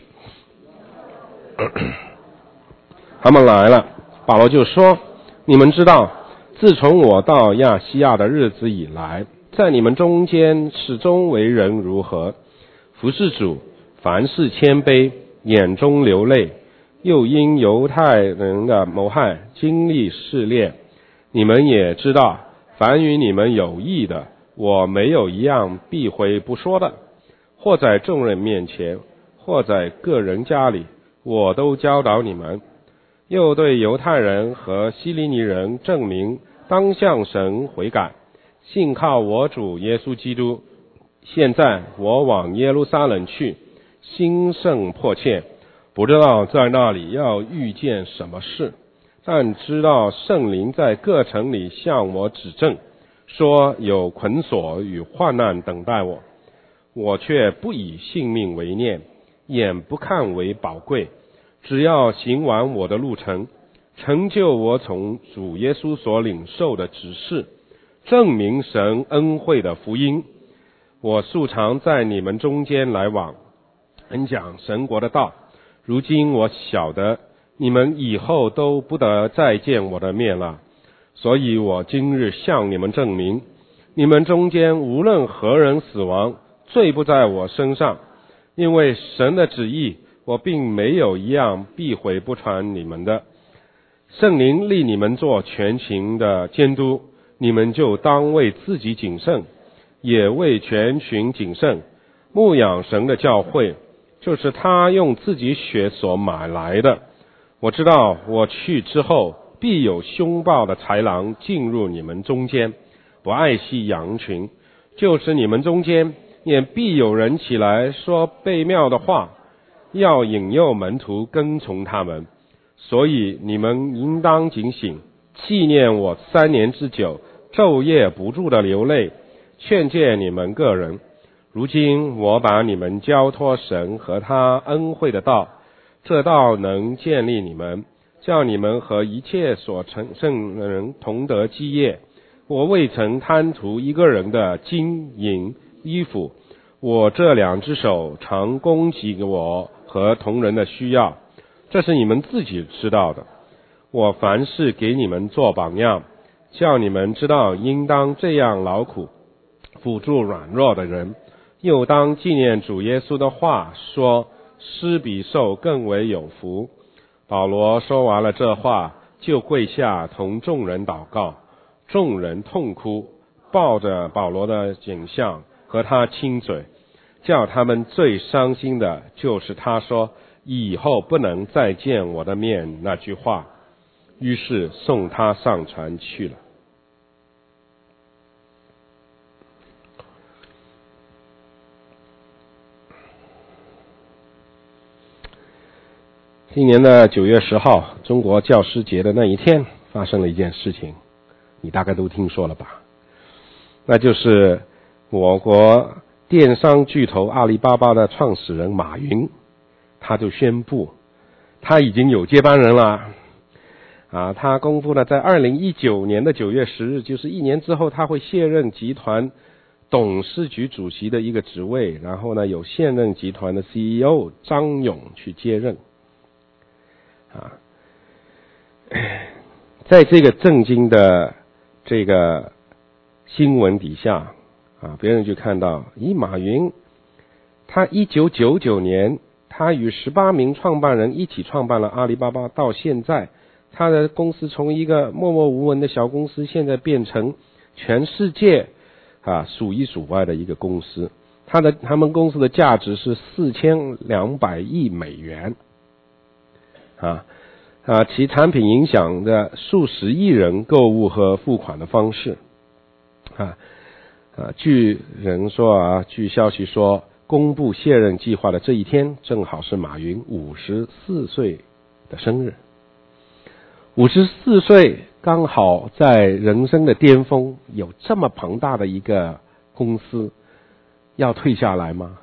他们来了，保罗就说：你们知道，自从我到亚细亚的日子以来，在你们中间始终为人如何，服侍主，凡事谦卑，眼中流泪，又因犹太人的谋害经历试炼。你们也知道，凡与你们有益的，我没有一样避讳不说的，或在众人面前，或在个人家里，我都教导你们。又对犹太人和希利尼人证明，当向神悔改，信靠我主耶稣基督。现在我往耶路撒冷去，心甚迫切，不知道在那里要遇见什么事，但知道圣灵在各城里向我指证，说有捆锁与患难等待我，我却不以性命为念，眼不看为宝贵，只要行完我的路程，成就我从主耶稣所领受的指示，证明神恩惠的福音。我素常在你们中间来往，恩讲神国的道。如今我晓得你们以后都不得再见我的面了，所以我今日向你们证明，你们中间无论何人死亡，罪不在我身上，因为神的旨意我并没有一样避讳不传你们的。圣灵立你们做全群的监督，你们就当为自己谨慎，也为全群谨慎， 牧养神的教会，就是他用自己血所买来的。我知道我去之后，必有凶暴的豺狼进入你们中间，不爱惜羊群。就是你们中间也必有人起来说悖谬的话，要引诱门徒跟从他们。所以你们应当警醒，纪念我三年之久，昼夜不住的流泪，劝诫你们个人。如今我把你们交托神和他恩惠的道，这道能建立你们，叫你们和一切所成圣人同得基业。我未曾贪图一个人的金银衣服，我这两只手常供给我和同人的需要，这是你们自己知道的。我凡事给你们做榜样，叫你们知道应当这样劳苦，辅助软弱的人，又当纪念主耶稣的话，说施比受更为有福。保罗说完了这话，就跪下同众人祷告。众人痛哭，抱着保罗的颈项和他亲嘴。叫他们最伤心的就是他说以后不能再见我的面那句话，于是送他上船去了。今年的九月十号，中国教师节的那一天，发生了一件事情，你大概都听说了吧？那就是我国电商巨头阿里巴巴的创始人马云，他就宣布他已经有接班人了啊！他公布了在二零一九年的九月十日，就是一年之后，他会卸任集团董事局主席的一个职位，然后呢，有现任集团的 C E O 张勇去接任啊。在这个震惊的这个新闻底下啊，别人就看到，咦，马云他一九九九年他与十八名创办人一起创办了阿里巴巴，到现在他的公司从一个默默无闻的小公司，现在变成全世界啊数一数二的一个公司。他的他们公司的价值是四千两百亿美元啊。啊，其产品影响着数十亿人购物和付款的方式啊啊！据人说啊，据消息说，公布卸任计划的这一天，正好是马云五十四岁的生日。五十四岁刚好在人生的巅峰，有这么庞大的一个公司，要退下来吗？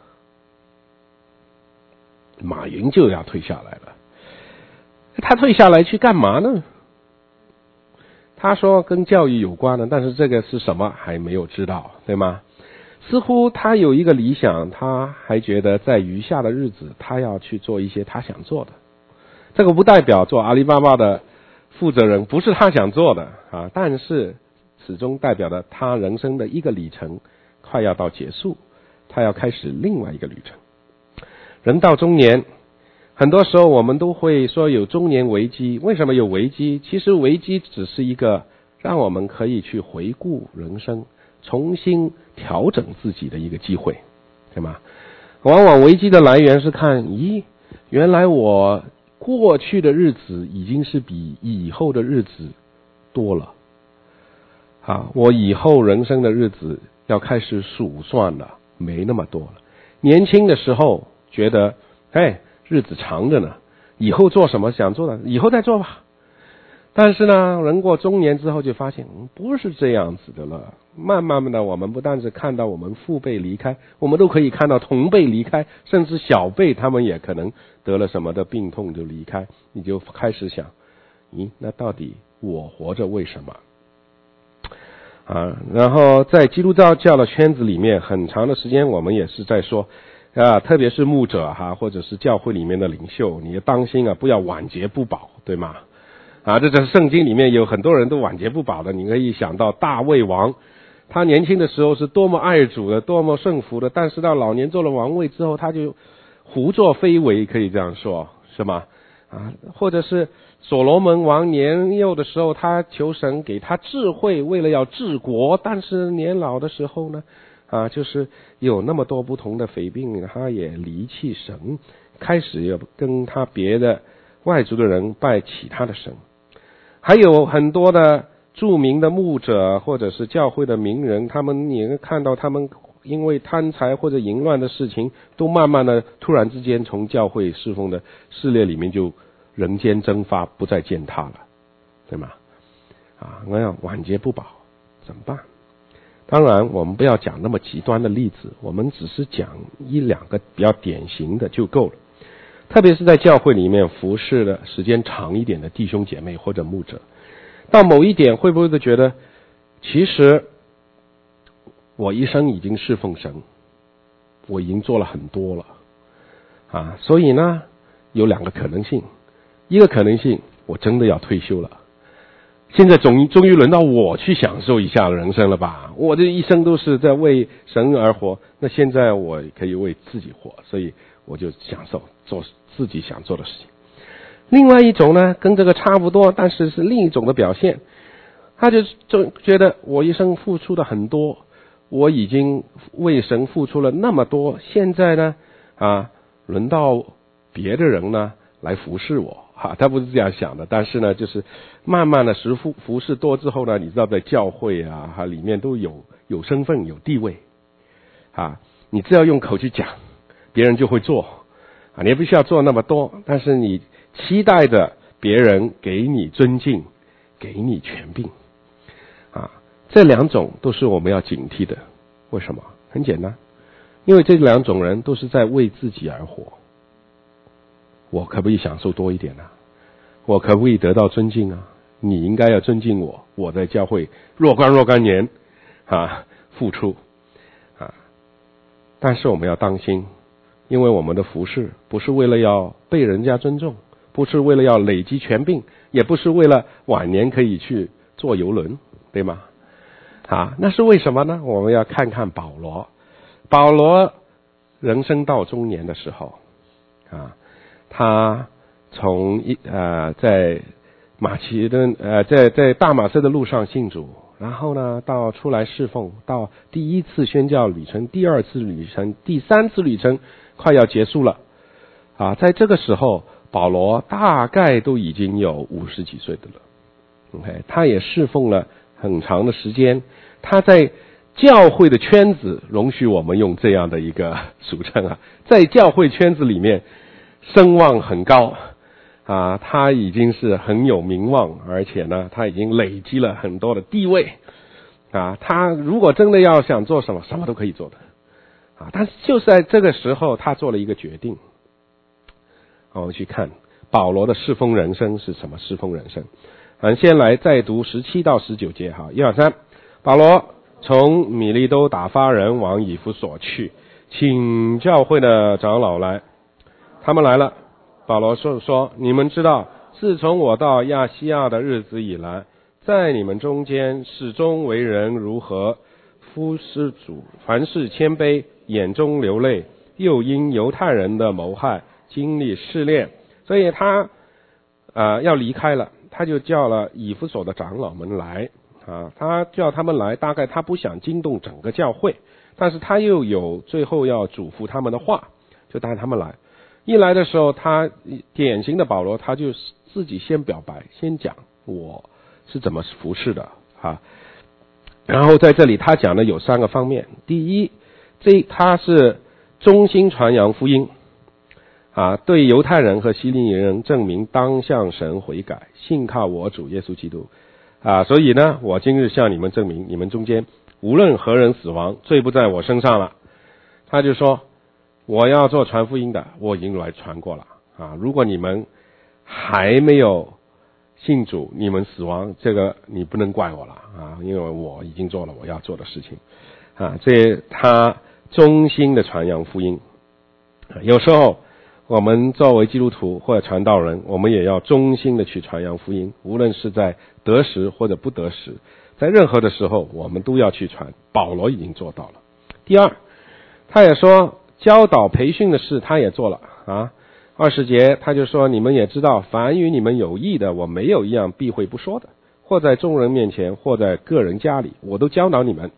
马云就要退下来了。他退下来去干嘛呢？他说跟教育有关的，但是这个是什么还没有知道，对吗？似乎他有一个理想，他还觉得在余下的日子他要去做一些他想做的。这个不代表做阿里巴巴的负责人不是他想做的啊，但是始终代表了他人生的一个里程快要到结束，他要开始另外一个旅程。人到中年，很多时候我们都会说有中年危机。为什么有危机？其实危机只是一个让我们可以去回顾人生，重新调整自己的一个机会，对吗？往往危机的来源是看，咦，原来我过去的日子已经是比以后的日子多了啊，我以后人生的日子要开始数算了，没那么多了。年轻的时候觉得，哎，日子长着呢，以后做什么想做的以后再做吧。但是呢，人过中年之后就发现、嗯、不是这样子的了。慢慢的，我们不但是看到我们父辈离开，我们都可以看到同辈离开，甚至小辈他们也可能得了什么的病痛就离开。你就开始想，咦，那到底我活着为什么啊？然后在基督教教的圈子里面，很长的时间我们也是在说啊，特别是牧者哈，或者是教会里面的领袖，你要当心啊，不要晚节不保，对吗？啊，这在圣经里面有很多人都晚节不保的。你可以想到大卫王，他年轻的时候是多么爱主的，多么顺服的，但是到老年做了王位之后，他就胡作非为，可以这样说，是吗？啊，或者是所罗门王年幼的时候，他求神给他智慧，为了要治国，但是年老的时候呢， 啊，就是有那么多不同的匪病，他也离弃神，开始要跟他别的外族的人拜其他的神。还有很多的著名的牧者或者是教会的名人，他们也看到他们因为贪财或者淫乱的事情，都慢慢的突然之间从教会侍奉的事列里面就人间蒸发，不再见他了，对吗？啊，那要晚节不保怎么办？当然我们不要讲那么极端的例子，我们只是讲一两个比较典型的就够了。特别是在教会里面服侍的时间长一点的弟兄姐妹或者牧者，到某一点会不会都觉得其实我一生已经侍奉神，我已经做了很多了啊，所以呢有两个可能性。一个可能性，我真的要退休了，现在终终于轮到我去享受一下人生了吧，我这一生都是在为神而活，那现在我可以为自己活，所以我就享受做自己想做的事情。另外一种呢，跟这个差不多，但是是另一种的表现，他就就觉得我一生付出的很多，我已经为神付出了那么多，现在呢啊，轮到别的人呢来服侍我哈、啊，他不是这样想的，但是呢，就是慢慢的服服服侍多之后呢，你知道在教会啊哈里面都有有身份有地位啊，你只要用口去讲，别人就会做啊，你也不需要做那么多，但是你期待着别人给你尊敬，给你权柄啊，这两种都是我们要警惕的。为什么？很简单，因为这两种人都是在为自己而活。我可不可以享受多一点啊？我可不可以得到尊敬啊？你应该要尊敬我，我在教会若干若干年啊付出啊，但是我们要当心，因为我们的服事不是为了要被人家尊重，不是为了要累积权柄，也不是为了晚年可以去坐邮轮，对吗？啊，那是为什么呢？我们要看看保罗。保罗人生到中年的时候啊，他从一呃在马其顿呃在在大马色的路上信主，然后呢到出来侍奉，到第一次宣教旅程，第二次旅程，第三次旅程快要结束了啊，在这个时候保罗大概都已经有五十几岁的了。 OK， 他也侍奉了很长的时间，他在教会的圈子，容许我们用这样的一个俗称啊，在教会圈子里面声望很高啊，他已经是很有名望，而且呢他已经累积了很多的地位啊，他如果真的要想做什么，什么都可以做的啊，但是就是在这个时候他做了一个决定。我们去看保罗的侍奉人生是什么侍奉人生。我们先来再读十七到十九节哈，一二三。保罗从米利都打发人往以弗所去，请教会的长老来。他们来了，保罗说说你们知道，自从我到亚细亚的日子以来，在你们中间始终为人如何，夫施主，凡事谦卑，眼中流泪，又因犹太人的谋害经历试炼，所以他呃要离开了，他就叫了以弗所的长老们来啊，他叫他们来，大概他不想惊动整个教会，但是他又有最后要嘱咐他们的话，就带他们来。一来的时候，他典型的保罗，他就自己先表白，先讲我是怎么服侍的啊。然后在这里他讲的有三个方面，第一，这他是忠心传扬福音啊，对犹太人和希利尼人证明当向神悔改，信靠我主耶稣基督啊，所以呢，我今日向你们证明，你们中间无论何人死亡，罪不在我身上了。他就说，我要做传福音的，我已经来传过了啊！如果你们还没有信主，你们死亡，这个你不能怪我了啊，因为我已经做了我要做的事情啊。这他忠心的传扬福音。有时候我们作为基督徒或者传道人，我们也要忠心的去传扬福音，无论是在得时或者不得时，在任何的时候我们都要去传。保罗已经做到了。第二，他也说教导培训的事他也做了啊。二十节他就说，你们也知道，凡与你们有益的，我没有一样避讳不说的，或在众人面前，或在个人家里，我都教导你们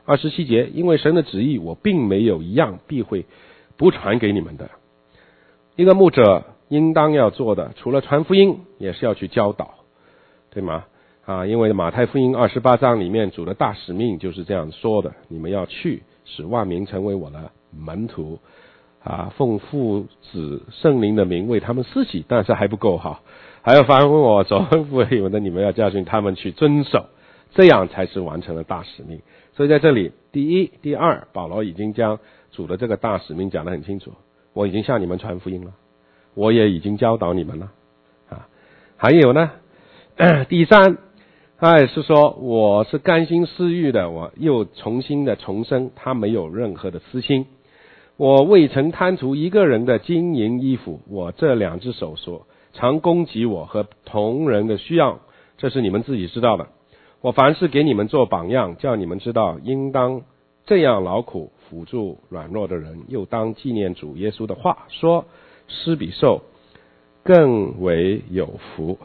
二十七节，因为神的旨意我并没有一样必会不传给你们的。一个牧者应当要做的，除了传福音，也是要去教导，对吗？啊，因为马太福音二十八章里面主的大使命就是这样说的，你们要去使万民成为我的门徒，啊，奉父子圣灵的名为他们施洗，但是还不够哈，还要凡我所吩咐你们的，你们要教训他们去遵守，这样才是完成了大使命。所以在这里，第一、第二，保罗已经将主的这个大使命讲得很清楚，我已经向你们传福音了，我也已经教导你们了啊。还有呢，第三，他也是说我是甘心施育的，我又重新的重生，他没有任何的私心。我未曾贪图一个人的金银衣服，我这两只手所常供给我和同人的需要，这是你们自己知道的。我凡事给你们做榜样，叫你们知道应当这样劳苦，辅助软弱的人，又当纪念主耶稣的话，说施比受更为有福。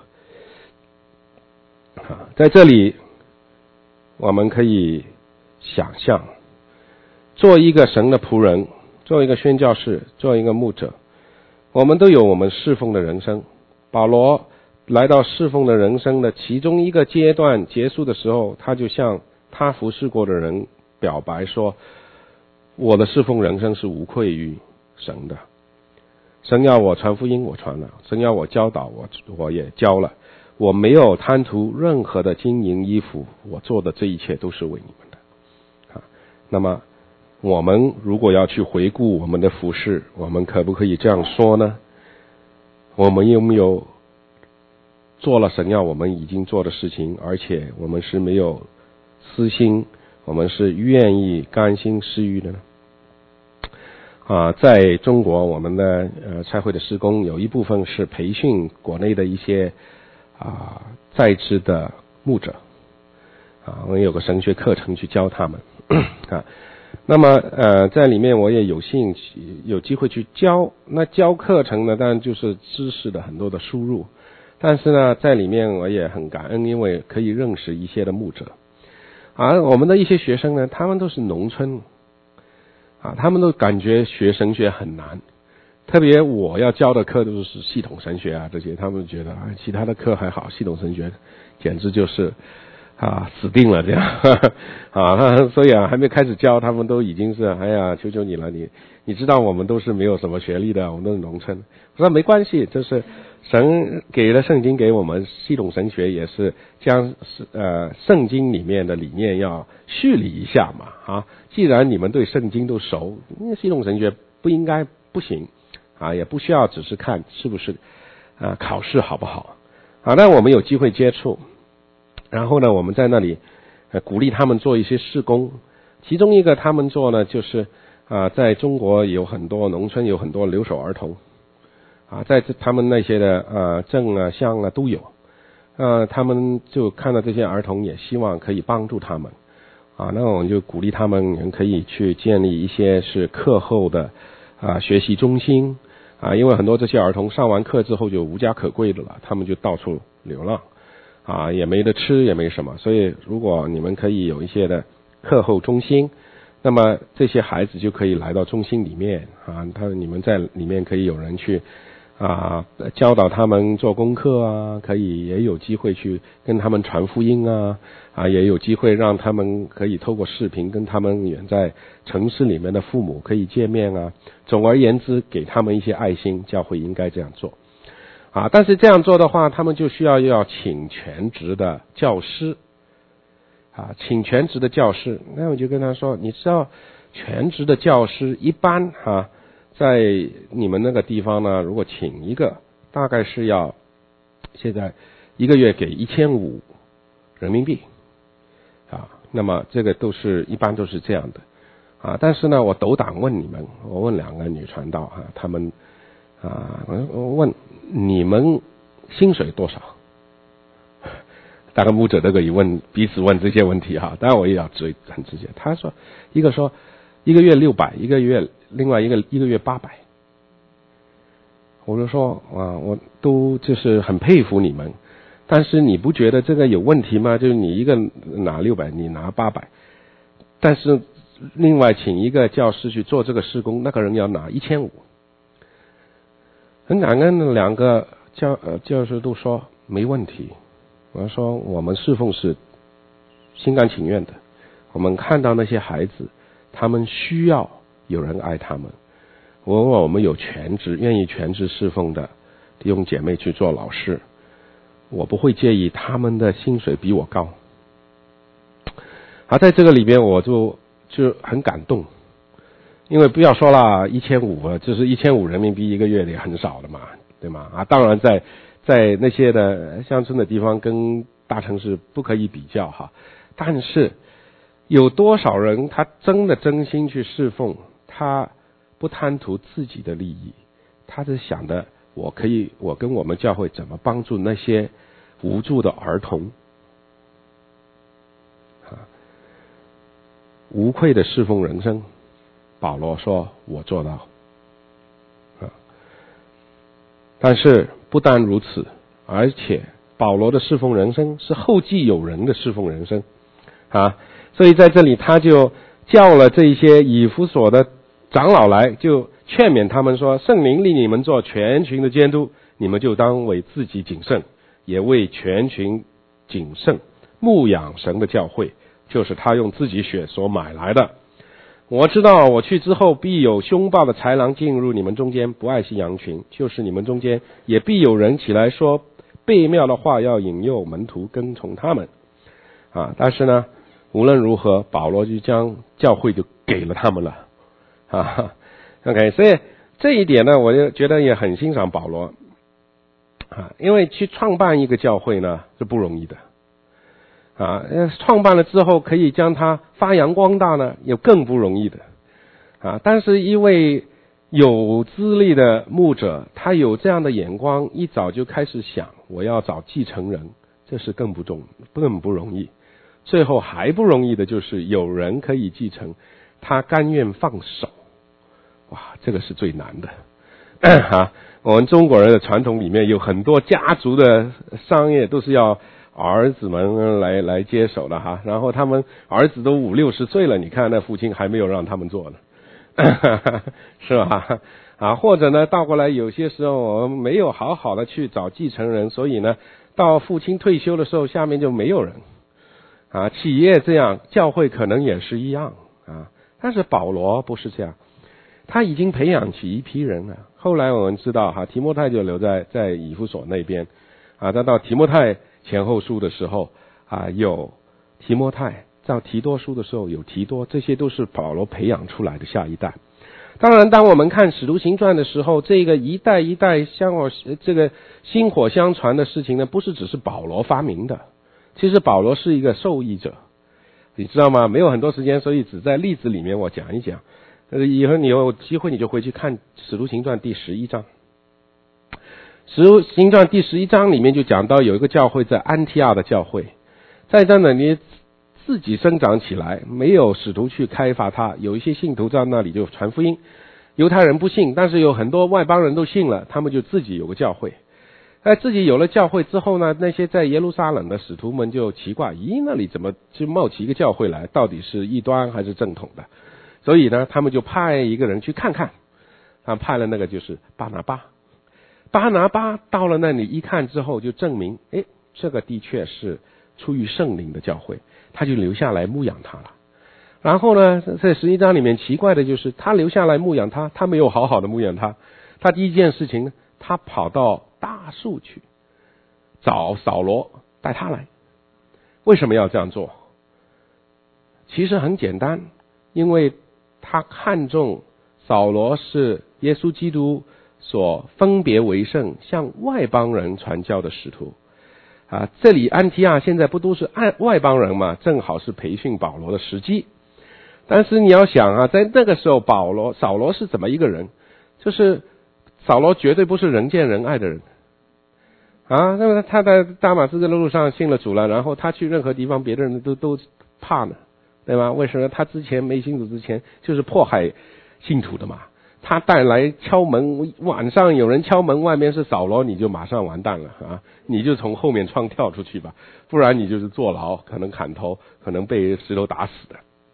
在这里我们可以想象，做一个神的仆人，做一个宣教士，做一个牧者，我们都有我们侍奉的人生。保罗来到侍奉的人生的其中一个阶段结束的时候，他就向他服侍过的人表白说，我的侍奉人生是无愧于神的，神要我传福音我传了，神要我教导我我也教了，我没有贪图任何的金银衣服，我做的这一切都是为你们的啊。那么我们如果要去回顾我们的服事，我们可不可以这样说呢？我们有没有做了神要我们已经做的事情，而且我们是没有私心，我们是愿意甘心施育的呢？啊，在中国我们的呃差会的施工有一部分是培训国内的一些啊在职的牧者啊，我们有个神学课程去教他们啊。那么呃在里面我也有幸有机会去教，那教课程呢当然就是知识的很多的输入，但是呢在里面我也很感恩，因为可以认识一些的牧者啊。我们的一些学生呢，他们都是农村啊，他们都感觉学神学很难，特别我要教的课都是系统神学啊这些，他们觉得啊其他的课还好，系统神学简直就是啊死定了这样啊，所以啊还没开始教，他们都已经是哎呀求求你了，你你知道我们都是没有什么学历的，我们都是农村。我说没关系，就是神给了圣经给我们，系统神学也是将呃圣经里面的理念要续理一下嘛啊。既然你们对圣经都熟，系统神学不应该不行啊，也不需要只是看是不是啊考试好不好啊。那我们有机会接触，然后呢我们在那里呃鼓励他们做一些事工，其中一个他们做呢就是啊在中国有很多农村有很多留守儿童啊，在他们那些的呃镇啊乡啊都有，呃他们就看到这些儿童也希望可以帮助他们啊，那我们就鼓励他们可以去建立一些是课后的啊学习中心啊，因为很多这些儿童上完课之后就无家可归的了，他们就到处流浪啊，也没得吃也没什么，所以如果你们可以有一些的课后中心，那么这些孩子就可以来到中心里面啊，他你们在里面可以有人去啊教导他们做功课啊，可以也有机会去跟他们传福音啊啊，也有机会让他们可以透过视频跟他们远在城市里面的父母可以见面啊。总而言之，给他们一些爱心，教会应该这样做啊。但是这样做的话，他们就需要要请全职的教师啊，请全职的教师。那我就跟他说，你知道全职的教师一般啊在你们那个地方呢，如果请一个大概是要现在一个月给一千五人民币啊，那么这个都是一般都是这样的啊。但是呢我斗胆问你们，我问两个女传道啊，他们啊我问你们薪水多少？大概牧者都可以问彼此问这些问题哈，当然我也要直很直接。他说一个说一个月六百，一个月另外一个一个月八百。我就说啊，我都就是很佩服你们，但是你不觉得这个有问题吗？就是你一个拿六百，你拿八百， 但是另外请一个教师去做这个事工，那个人要拿一千五。很感恩的两个教呃教师都说没问题。我说我们侍奉是心甘情愿的，我们看到那些孩子，他们需要有人爱他们。我我们有全职愿意全职侍奉的弟兄姐妹去做老师，我不会介意他们的薪水比我高。而在这个里边我就就很感动，因为不要说了一千五啊，就是一千五人民币一个月也很少的嘛，对吗？啊，当然在在那些的乡村的地方跟大城市不可以比较哈，但是有多少人他真的真心去侍奉，他不贪图自己的利益，他是想的我可以我跟我们教会怎么帮助那些无助的儿童，啊，无愧的侍奉人生。保罗说我做到啊，但是不但如此，而且保罗的侍奉人生是后继有人的侍奉人生啊，所以在这里他就叫了这些以弗所的长老来，就劝勉他们说，圣灵令你们做全群的监督，你们就当为自己谨慎，也为全群谨慎，牧养神的教会，就是他用自己血所买来的。我知道我去之后，必有凶暴的豺狼进入你们中间，不爱惜羊群，就是你们中间也必有人起来说悖谬的话，要引诱门徒跟从他们啊。但是呢，无论如何，保罗就将教会就给了他们了啊。OK， 所以这一点呢，我就觉得也很欣赏保罗啊，因为去创办一个教会呢是不容易的啊，创办了之后可以将它发扬光大呢，也更不容易的啊。但是一位有资历的牧者，他有这样的眼光，一早就开始想我要找继承人，这是更不重更不容易。最后还不容易的就是有人可以继承，他甘愿放手，哇，这个是最难的啊。我们中国人的传统里面有很多家族的商业都是要儿子们来来接手的哈，然后他们儿子都五六十岁了，你看那父亲还没有让他们做呢是吧啊？或者呢倒过来，有些时候我们没有好好的去找继承人，所以呢到父亲退休的时候下面就没有人啊。企业这样，教会可能也是一样啊。但是保罗不是这样，他已经培养起一批人了。后来我们知道哈，提摩太就留在在以弗所那边啊，他到提摩太前后书的时候啊，有提摩太，到提多书的时候有提多，这些都是保罗培养出来的下一代。当然当我们看使徒行传的时候，这个一代一代香火这个薪火相传的事情呢，不是只是保罗发明的，其实保罗是一个受益者，你知道吗？没有很多时间，所以只在例子里面我讲一讲，以后你有机会你就回去看使徒行传第十一章。使徒行传第十一章里面就讲到有一个教会在安提阿的教会，在这那里自己生长起来，没有使徒去开发它，有一些信徒在那里就传福音，犹太人不信，但是有很多外邦人都信了，他们就自己有个教会。在自己有了教会之后呢，那些在耶路撒冷的使徒们就奇怪，咦，那里怎么就冒起一个教会来，到底是异端还是正统的？所以呢他们就派一个人去看看，他派了那个就是巴拿巴。巴拿巴到了那里一看之后，就证明诶，这个的确是出于圣灵的教会，他就留下来牧养他了。然后呢在十一章里面奇怪的就是他留下来牧养他，他没有好好的牧养他，他第一件事情呢，他跑到大树去找扫罗带他来。为什么要这样做？其实很简单，因为他看中扫罗是耶稣基督所分别为圣向外邦人传教的使徒啊。这里安提阿现在不都是外邦人嘛，正好是培训保罗的时机。但是你要想啊，在那个时候保罗扫罗是怎么一个人，就是扫罗绝对不是人见人爱的人啊。那么他在大马士革的路上信了主了，然后他去任何地方别的人都都怕呢，对吧？为什么？他之前没信主之前就是迫害信徒的嘛，他带来敲门，晚上有人敲门，外面是扫罗，你就马上完蛋了啊！你就从后面窗跳出去吧，不然你就是坐牢，可能砍头，可能被石头打死的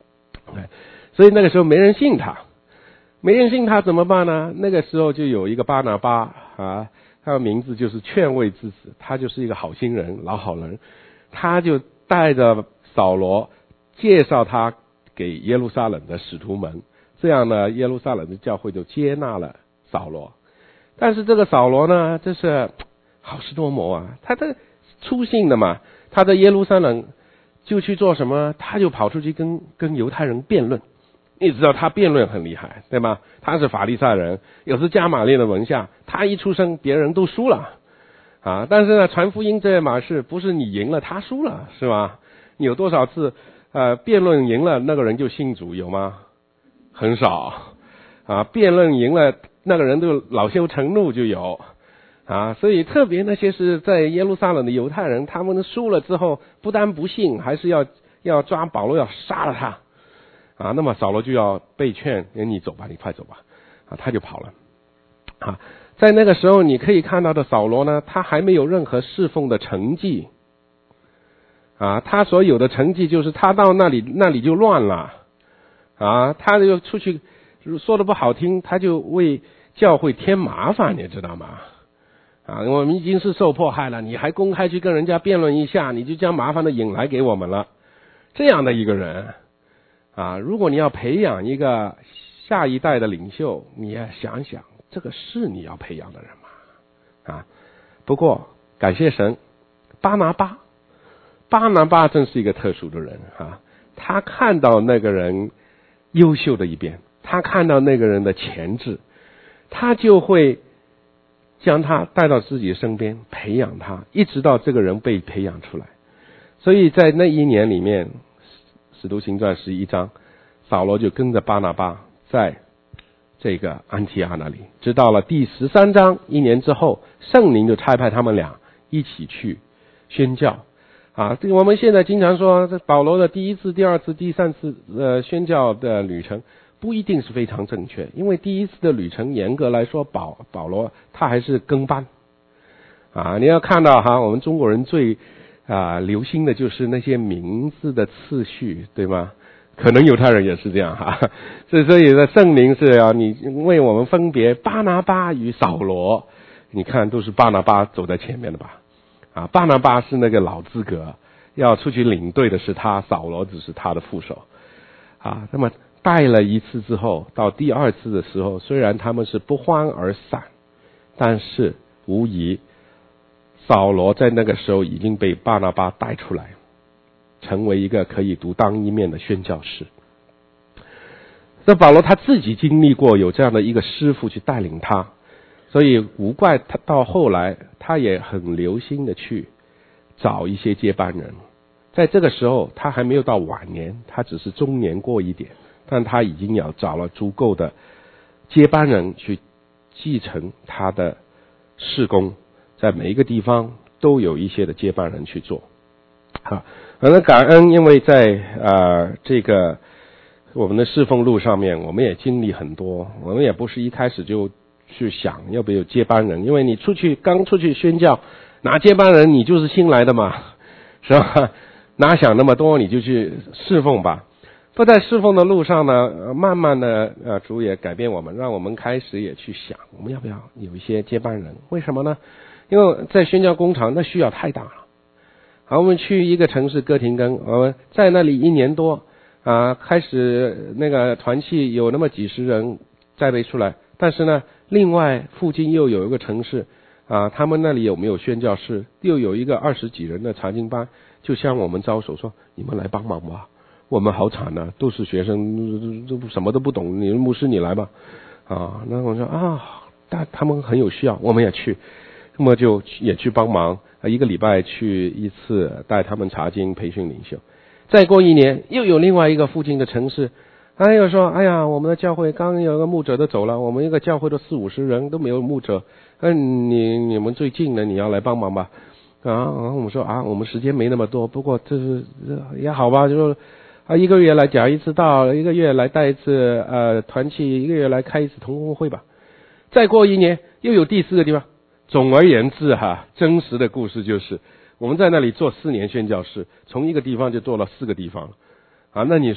所以那个时候没人信他，没人信他怎么办呢？那个时候就有一个巴拿巴啊，他的名字就是劝慰之子，他就是一个好心人，老好人，他就带着扫罗介绍他给耶路撒冷的使徒们，这样呢，耶路撒冷的教会就接纳了扫罗。但是这个扫罗呢，这是好事多磨啊，他的粗信的嘛，他在耶路撒冷就去做什么？他就跑出去跟跟犹太人辩论。你知道他辩论很厉害，对吗？他是法利赛人，又是加马列的门下，他一出生别人都输了啊。但是呢，传福音这码事不是你赢了他输了，是吧？你有多少次呃辩论赢了那个人就信主有吗？很少啊。辩论赢了那个人就恼羞成怒就有啊。所以特别那些是在耶路撒冷的犹太人，他们输了之后不但不信，还是要要抓保罗，要杀了他啊。那么扫罗就要被劝，你走吧，你快走吧啊，他就跑了啊。在那个时候你可以看到的扫罗呢，他还没有任何侍奉的成绩啊，他所有的成绩就是他到那里那里就乱了啊，他就出去说的不好听，他就为教会添麻烦，你知道吗？啊，我们已经是受迫害了，你还公开去跟人家辩论一下，你就将麻烦的引来给我们了。这样的一个人啊，如果你要培养一个下一代的领袖，你要想想，这个是你要培养的人吗？啊，不过感谢神，巴拿巴，巴拿巴真是一个特殊的人啊，他看到那个人优秀的一边，他看到那个人的潜质，他就会将他带到自己身边，培养他，一直到这个人被培养出来。所以在那一年里面，使徒行传十一章，扫罗就跟着巴拿巴在这个安提阿那里，直到了第十三章，一年之后，圣灵就差派他们俩一起去宣教啊。这个我们现在经常说，这保罗的第一次、第二次、第三次呃宣教的旅程不一定是非常正确，因为第一次的旅程严格来说，保保罗他还是跟班啊。你要看到哈，我们中国人最啊留心的就是那些名字的次序，对吗？可能犹太人也是这样哈。所以所以呢，圣灵是啊，你为我们分别巴拿巴与扫罗，你看都是巴拿巴走在前面的吧？啊，巴拿巴是那个老资格，要出去领队的是他，扫罗只是他的副手啊。那么带了一次之后，到第二次的时候，虽然他们是不欢而散，但是无疑扫罗在那个时候已经被巴拿巴带出来，成为一个可以独当一面的宣教士。这保罗他自己经历过有这样的一个师傅去带领他，所以无怪他到后来他也很留心的去找一些接班人。在这个时候他还没有到晚年，他只是中年过一点，但他已经要找了足够的接班人去继承他的事工，在每一个地方都有一些的接班人去做。好，反正感恩，因为在呃这个我们的侍奉路上面，我们也经历很多，我们也不是一开始就去想要不要有接班人，因为你出去刚出去宣教拿接班人，你就是新来的嘛，是吧？哪想那么多，你就去侍奉吧。不在侍奉的路上呢，慢慢的呃主也改变我们，让我们开始也去想，我们要不要有一些接班人？为什么呢？因为在宣教工厂那需要太大了。好，我们去一个城市哥廷根，我们在那里一年多啊，开始那个团契有那么几十人栽培出来，但是呢，另外附近又有一个城市啊，他们那里有没有宣教士？又有一个二十几人的查经班，就向我们招手说：“你们来帮忙吧，我们好惨啊，都是学生，都什么都不懂，你牧师你来吧。”啊，那我说啊，但他们很有需要，我们也去，那么就也去帮忙。一个礼拜去一次，带他们查经培训领袖。再过一年又有另外一个附近的城市，他又说：“哎呀，我们的教会刚有个牧者都走了，我们一个教会都四五十人都没有牧者，嗯，你你们最近的你要来帮忙吧？”啊，我们说啊，我们时间没那么多，不过这是也好吧，就啊一个月来讲一次道，一个月来带一次呃团契，一个月来开一次同工会吧。再过一年又有第四个地方。总而言之哈，真实的故事就是我们在那里做四年宣教士，从一个地方就做了四个地方啊。那你说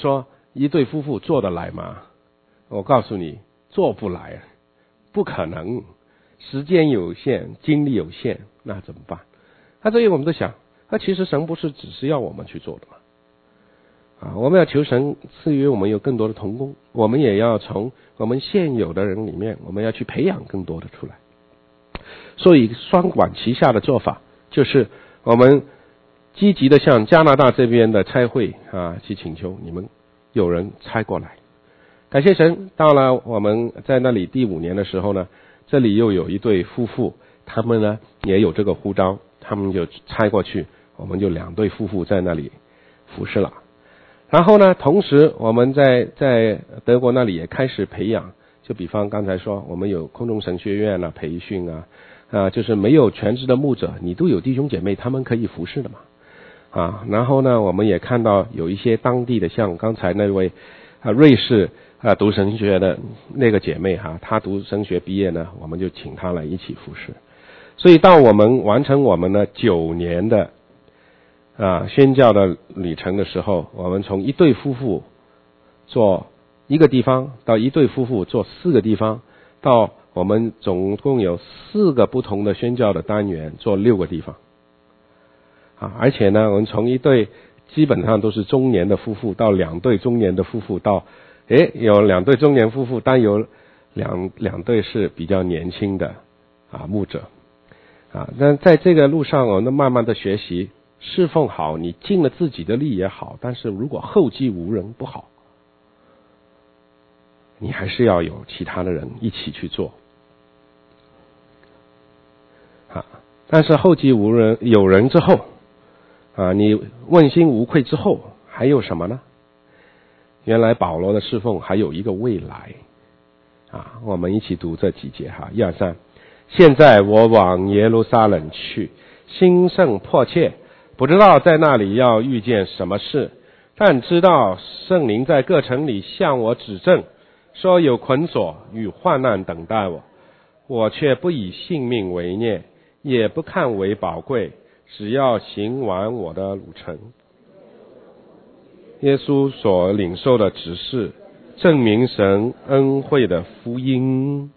一对夫妇做得来吗？我告诉你，做不来，不可能，时间有限，精力有限，那怎么办？那所以我们都想，那其实神不是只是要我们去做的嘛？啊，我们要求神赐予我们有更多的同工，我们也要从我们现有的人里面，我们要去培养更多的出来。所以双管齐下的做法，就是我们积极的向加拿大这边的差会啊去请求你们有人差过来。感谢神，到了我们在那里第五年的时候呢，这里又有一对夫妇，他们呢也有这个呼召，他们就差过去，我们就两对夫妇在那里服侍了。然后呢，同时我们在在德国那里也开始培养，就比方刚才说，我们有空中神学院啊，培训啊，啊，就是没有全职的牧者，你都有弟兄姐妹，他们可以服侍的嘛，啊，然后呢，我们也看到有一些当地的，像刚才那位啊瑞士啊读神学的那个姐妹哈、啊，她读神学毕业呢，我们就请她来一起服侍。所以到我们完成我们的九年的啊宣教的旅程的时候，我们从一对夫妇做一个地方，到一对夫妇做四个地方，到我们总共有四个不同的宣教的单元做六个地方啊，而且呢，我们从一对基本上都是中年的夫妇，到两对中年的夫妇，到诶有两对中年夫妇，但有两两对是比较年轻的啊牧者啊。那在这个路上，我们慢慢的学习侍奉好，你尽了自己的力也好，但是如果后继无人不好，你还是要有其他的人一起去做啊。但是后继无人有人之后啊，你问心无愧之后，还有什么呢？原来保罗的侍奉还有一个未来啊。我们一起读这几节哈，一二三。现在我往耶路撒冷去，心甚迫切，不知道在那里要遇见什么事，但知道圣灵在各城里向我指证，说有捆锁与患难等待我，我却不以性命为念，也不看为宝贵，只要行完我的路程。耶稣所领受的指示，证明神恩惠的福音。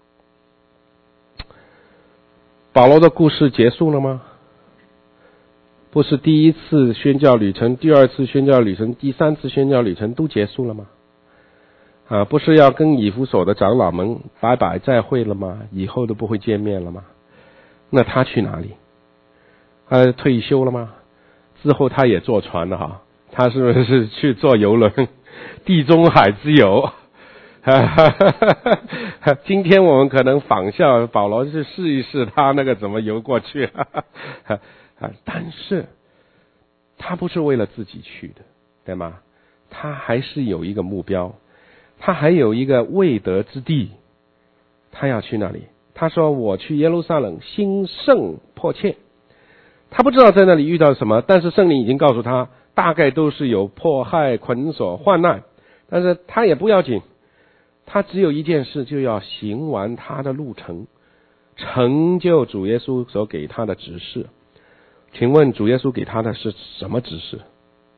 保罗的故事结束了吗？不是第一次宣教旅程，第二次宣教旅程，第三次宣教旅程都结束了吗？啊，不是要跟以弗所的长老们拜拜再会了吗？以后都不会见面了吗？那他去哪里？他退休了吗？之后他也坐船了哈，他是不是去坐游轮，地中海之游？今天我们可能仿效保罗去试一试他那个怎么游过去，但是他不是为了自己去的，对吗？他还是有一个目标，他还有一个未得之地，他要去那里。他说我去耶路撒冷，心甚迫切。他不知道在那里遇到什么，但是圣灵已经告诉他，大概都是有迫害、捆锁、患难，但是他也不要紧，他只有一件事，就要行完他的路程，成就主耶稣所给他的指示。请问主耶稣给他的是什么指示？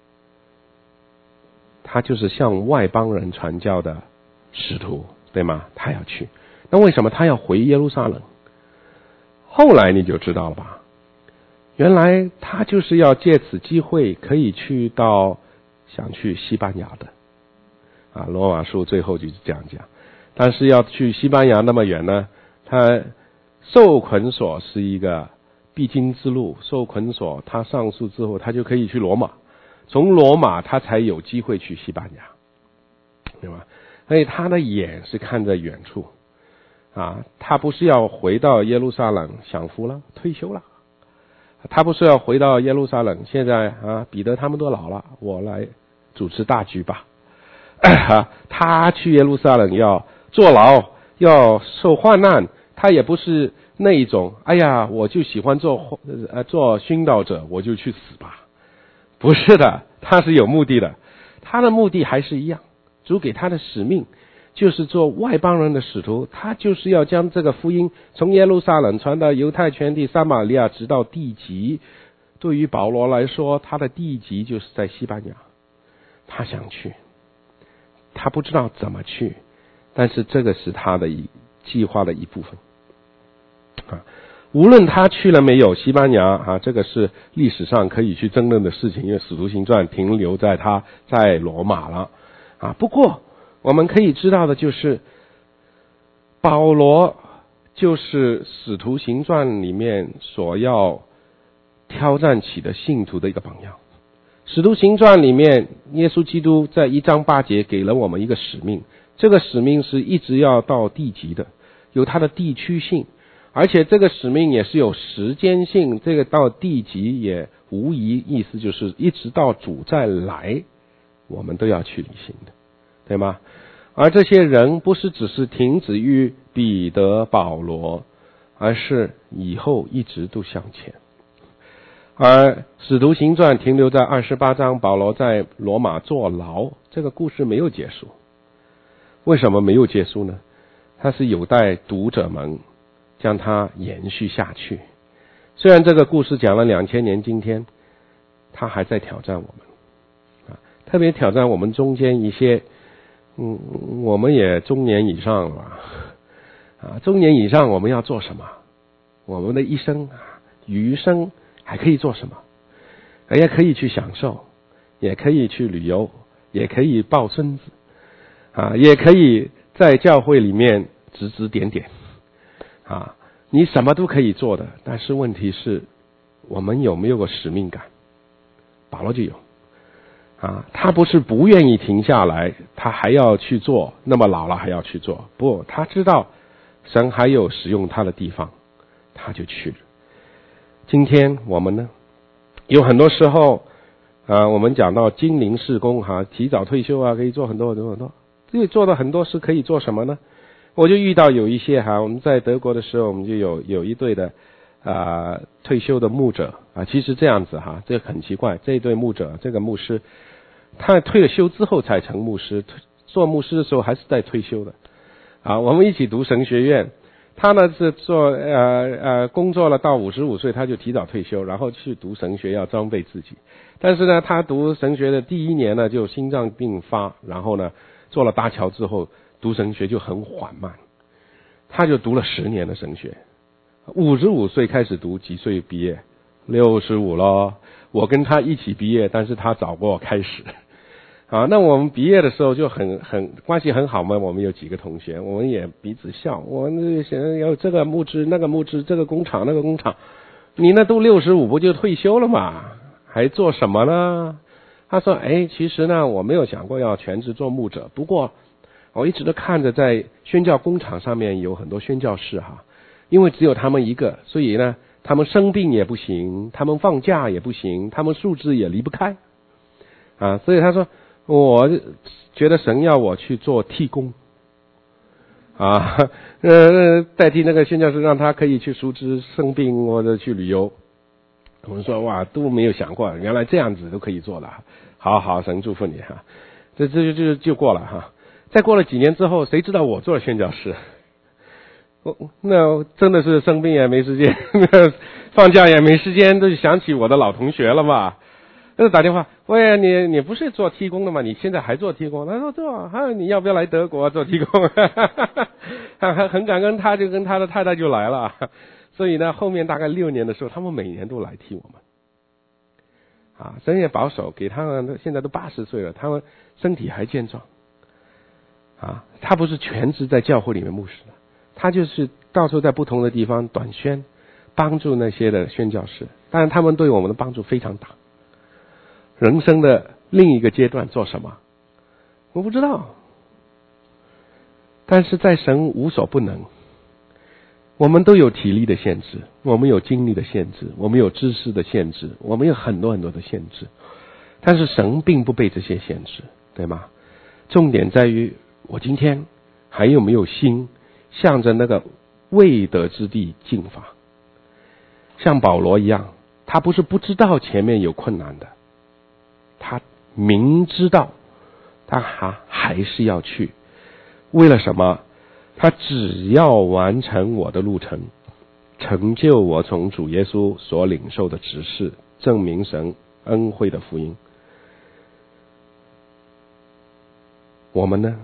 他就是向外邦人传教的使徒，对吗？他要去。那为什么他要回耶路撒冷？后来你就知道了吧？原来他就是要借此机会可以去到想去西班牙的啊，罗马书最后就是这样讲。但是要去西班牙那么远呢，他受捆锁是一个必经之路，受捆锁他上诉之后，他就可以去罗马，从罗马他才有机会去西班牙，对吧？所以他的眼是看在远处啊，他不是要回到耶路撒冷享福了，退休了。他不是要回到耶路撒冷，现在啊，彼得他们都老了，我来主持大局吧。他去耶路撒冷要坐牢，要受患难，他也不是那一种，哎呀，我就喜欢做呃做殉道者，我就去死吧。不是的，他是有目的的，他的目的还是一样，主给他的使命就是做外邦人的使徒，他就是要将这个福音从耶路撒冷传到犹太全地、撒玛利亚，直到地极。对于保罗来说，他的地极就是在西班牙，他想去他不知道怎么去，但是这个是他的一计划的一部分啊。无论他去了没有西班牙啊，这个是历史上可以去争论的事情，因为使徒行传停留在他在罗马了啊。不过我们可以知道的就是，保罗就是使徒行传里面所要挑战起的信徒的一个榜样。使徒行传里面，耶稣基督在一章八节给了我们一个使命，这个使命是一直要到地极的，有它的地区性，而且这个使命也是有时间性，这个到地极也无疑意思就是一直到主再来，我们都要去履行的，对吗？而这些人不是只是停止于彼得、保罗，而是以后一直都向前。而使徒行传停留在二十八章，保罗在罗马坐牢，这个故事没有结束。为什么没有结束呢？它是有待读者们将它延续下去。虽然这个故事讲了两千年，今天它还在挑战我们啊，特别挑战我们中间一些嗯，我们也中年以上了吧啊，中年以上我们要做什么？我们的一生啊，余生还可以做什么？也可以去享受，也可以去旅游，也可以抱孙子啊，也可以在教会里面指指点点啊，你什么都可以做的。但是问题是，我们有没有个使命感？保罗就有啊，他不是不愿意停下来，他还要去做，那么老了还要去做。不，他知道神还有使用他的地方，他就去了。今天我们呢，有很多时候啊，我们讲到精灵事工哈、啊，提早退休啊，可以做很多很多很多。这做的很多事可以做什么呢？我就遇到有一些哈、啊，我们在德国的时候，我们就有有一对的啊退休的牧者啊，其实这样子哈、啊，这很奇怪，这一对牧者，这个牧师，他退了休之后才成牧师，做牧师的时候还是在退休的啊。我们一起读神学院。他呢是做呃呃工作了到五十五岁，他就提早退休，然后去读神学要装备自己。但是呢，他读神学的第一年呢就心脏病发，然后呢做了搭桥之后，读神学就很缓慢。他就读了十年的神学，五十五岁开始读，几岁毕业？六十五咯。我跟他一起毕业，但是他早过我开始。啊，那我们毕业的时候就很很关系很好嘛，我们有几个同学，我们也彼此笑，我们想要这个牧师那个牧师，这个工厂那个工厂，你那都六十五不就退休了嘛，还做什么呢？他说，哎，其实呢我没有想过要全职做牧者，不过我一直都看着在宣教工厂上面有很多宣教士哈，因为只有他们一个，所以呢他们生病也不行，他们放假也不行，他们数字也离不开啊，所以他说我觉得神要我去做替工啊，呃，代替那个宣教士，让他可以去赎职生病或者去旅游。我们说哇，都没有想过，原来这样子都可以做的。好好，神祝福你哈。这这就就就过了哈。再过了几年之后，谁知道我做了宣教士？我那真的是生病也没时间，放假也没时间，都想起我的老同学了嘛。就打电话，喂，你你不是做替工的吗？你现在还做替工？他说做，还有你要不要来德国做替工？很很感恩，他就跟他的太太就来了。所以呢，后面大概六年的时候，他们每年都来替我们。啊，神也保守，给他们现在都八十岁了，他们身体还健壮。啊，他不是全职在教会里面牧师的，他就是到处在不同的地方短宣，帮助那些的宣教士。当然，他们对我们的帮助非常大。人生的另一个阶段做什么？我不知道。但是在神无所不能。我们都有体力的限制，我们有精力的限制，我们有知识的限制，我们有很多很多的限制。但是神并不被这些限制，对吗？重点在于我今天还有没有心向着那个未得之地进发。像保罗一样，他不是不知道前面有困难的，他明知道，他还还是要去。为了什么？他只要完成我的路程，成就我从主耶稣所领受的指示，证明神恩惠的福音。 我们呢？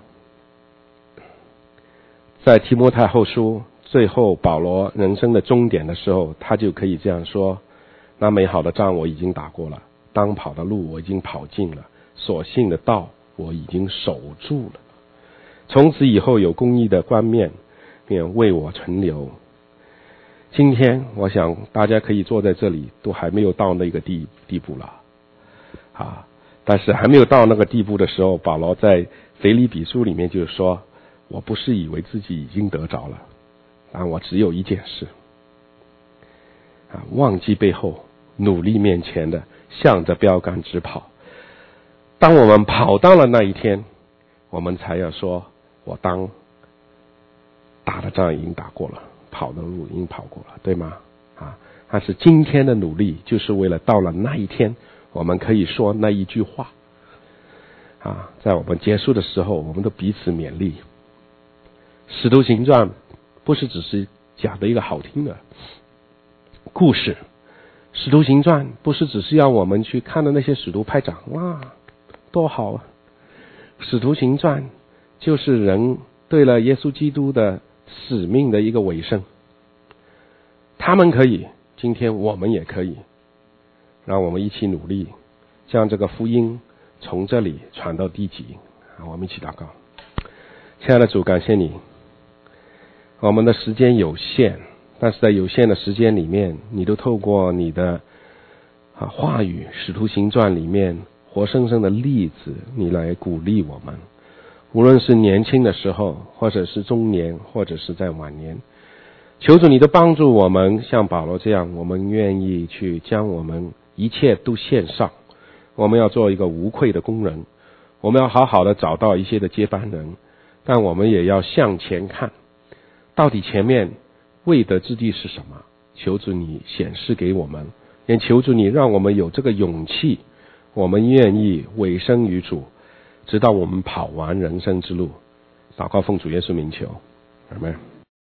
在提摩太后书最后保罗人生的终点的时候，他就可以这样说：那美好的仗我已经打过了，当跑的路我已经跑尽了，所信的道我已经守住了。从此以后有公义的冠冕便为我存留。今天我想大家可以坐在这里，都还没有到那个地地步了啊！但是还没有到那个地步的时候，保罗在腓立比书里面就是说，我不是以为自己已经得着了，但我只有一件事啊，忘记背后，努力面前的，向着标杆直跑。当我们跑到了那一天，我们才要说，我当打的仗已经打过了，跑的路已经跑过了，对吗？啊，但是今天的努力就是为了到了那一天，我们可以说那一句话啊，在我们结束的时候，我们都彼此勉励。使徒行传不是只是讲的一个好听的故事，使徒行传不是只是要我们去看的那些使徒拍掌，哇，多好啊！使徒行传就是人对了耶稣基督的使命的一个尾声。他们可以，今天我们也可以，让我们一起努力，将这个福音从这里传到地极。我们一起祷告。亲爱的主，感谢你，我们的时间有限，但是在有限的时间里面，你都透过你的啊话语，使徒行传里面活生生的例子，你来鼓励我们。无论是年轻的时候，或者是中年，或者是在晚年，求主你都帮助我们，像保罗这样，我们愿意去将我们一切都献上。我们要做一个无愧的工人，我们要好好的找到一些的接班人，但我们也要向前看，到底前面未得之地是什么？求主你显示给我们，也求主你让我们有这个勇气，我们愿意委身于主，直到我们跑完人生之路。祷告奉主耶稣名求，阿们。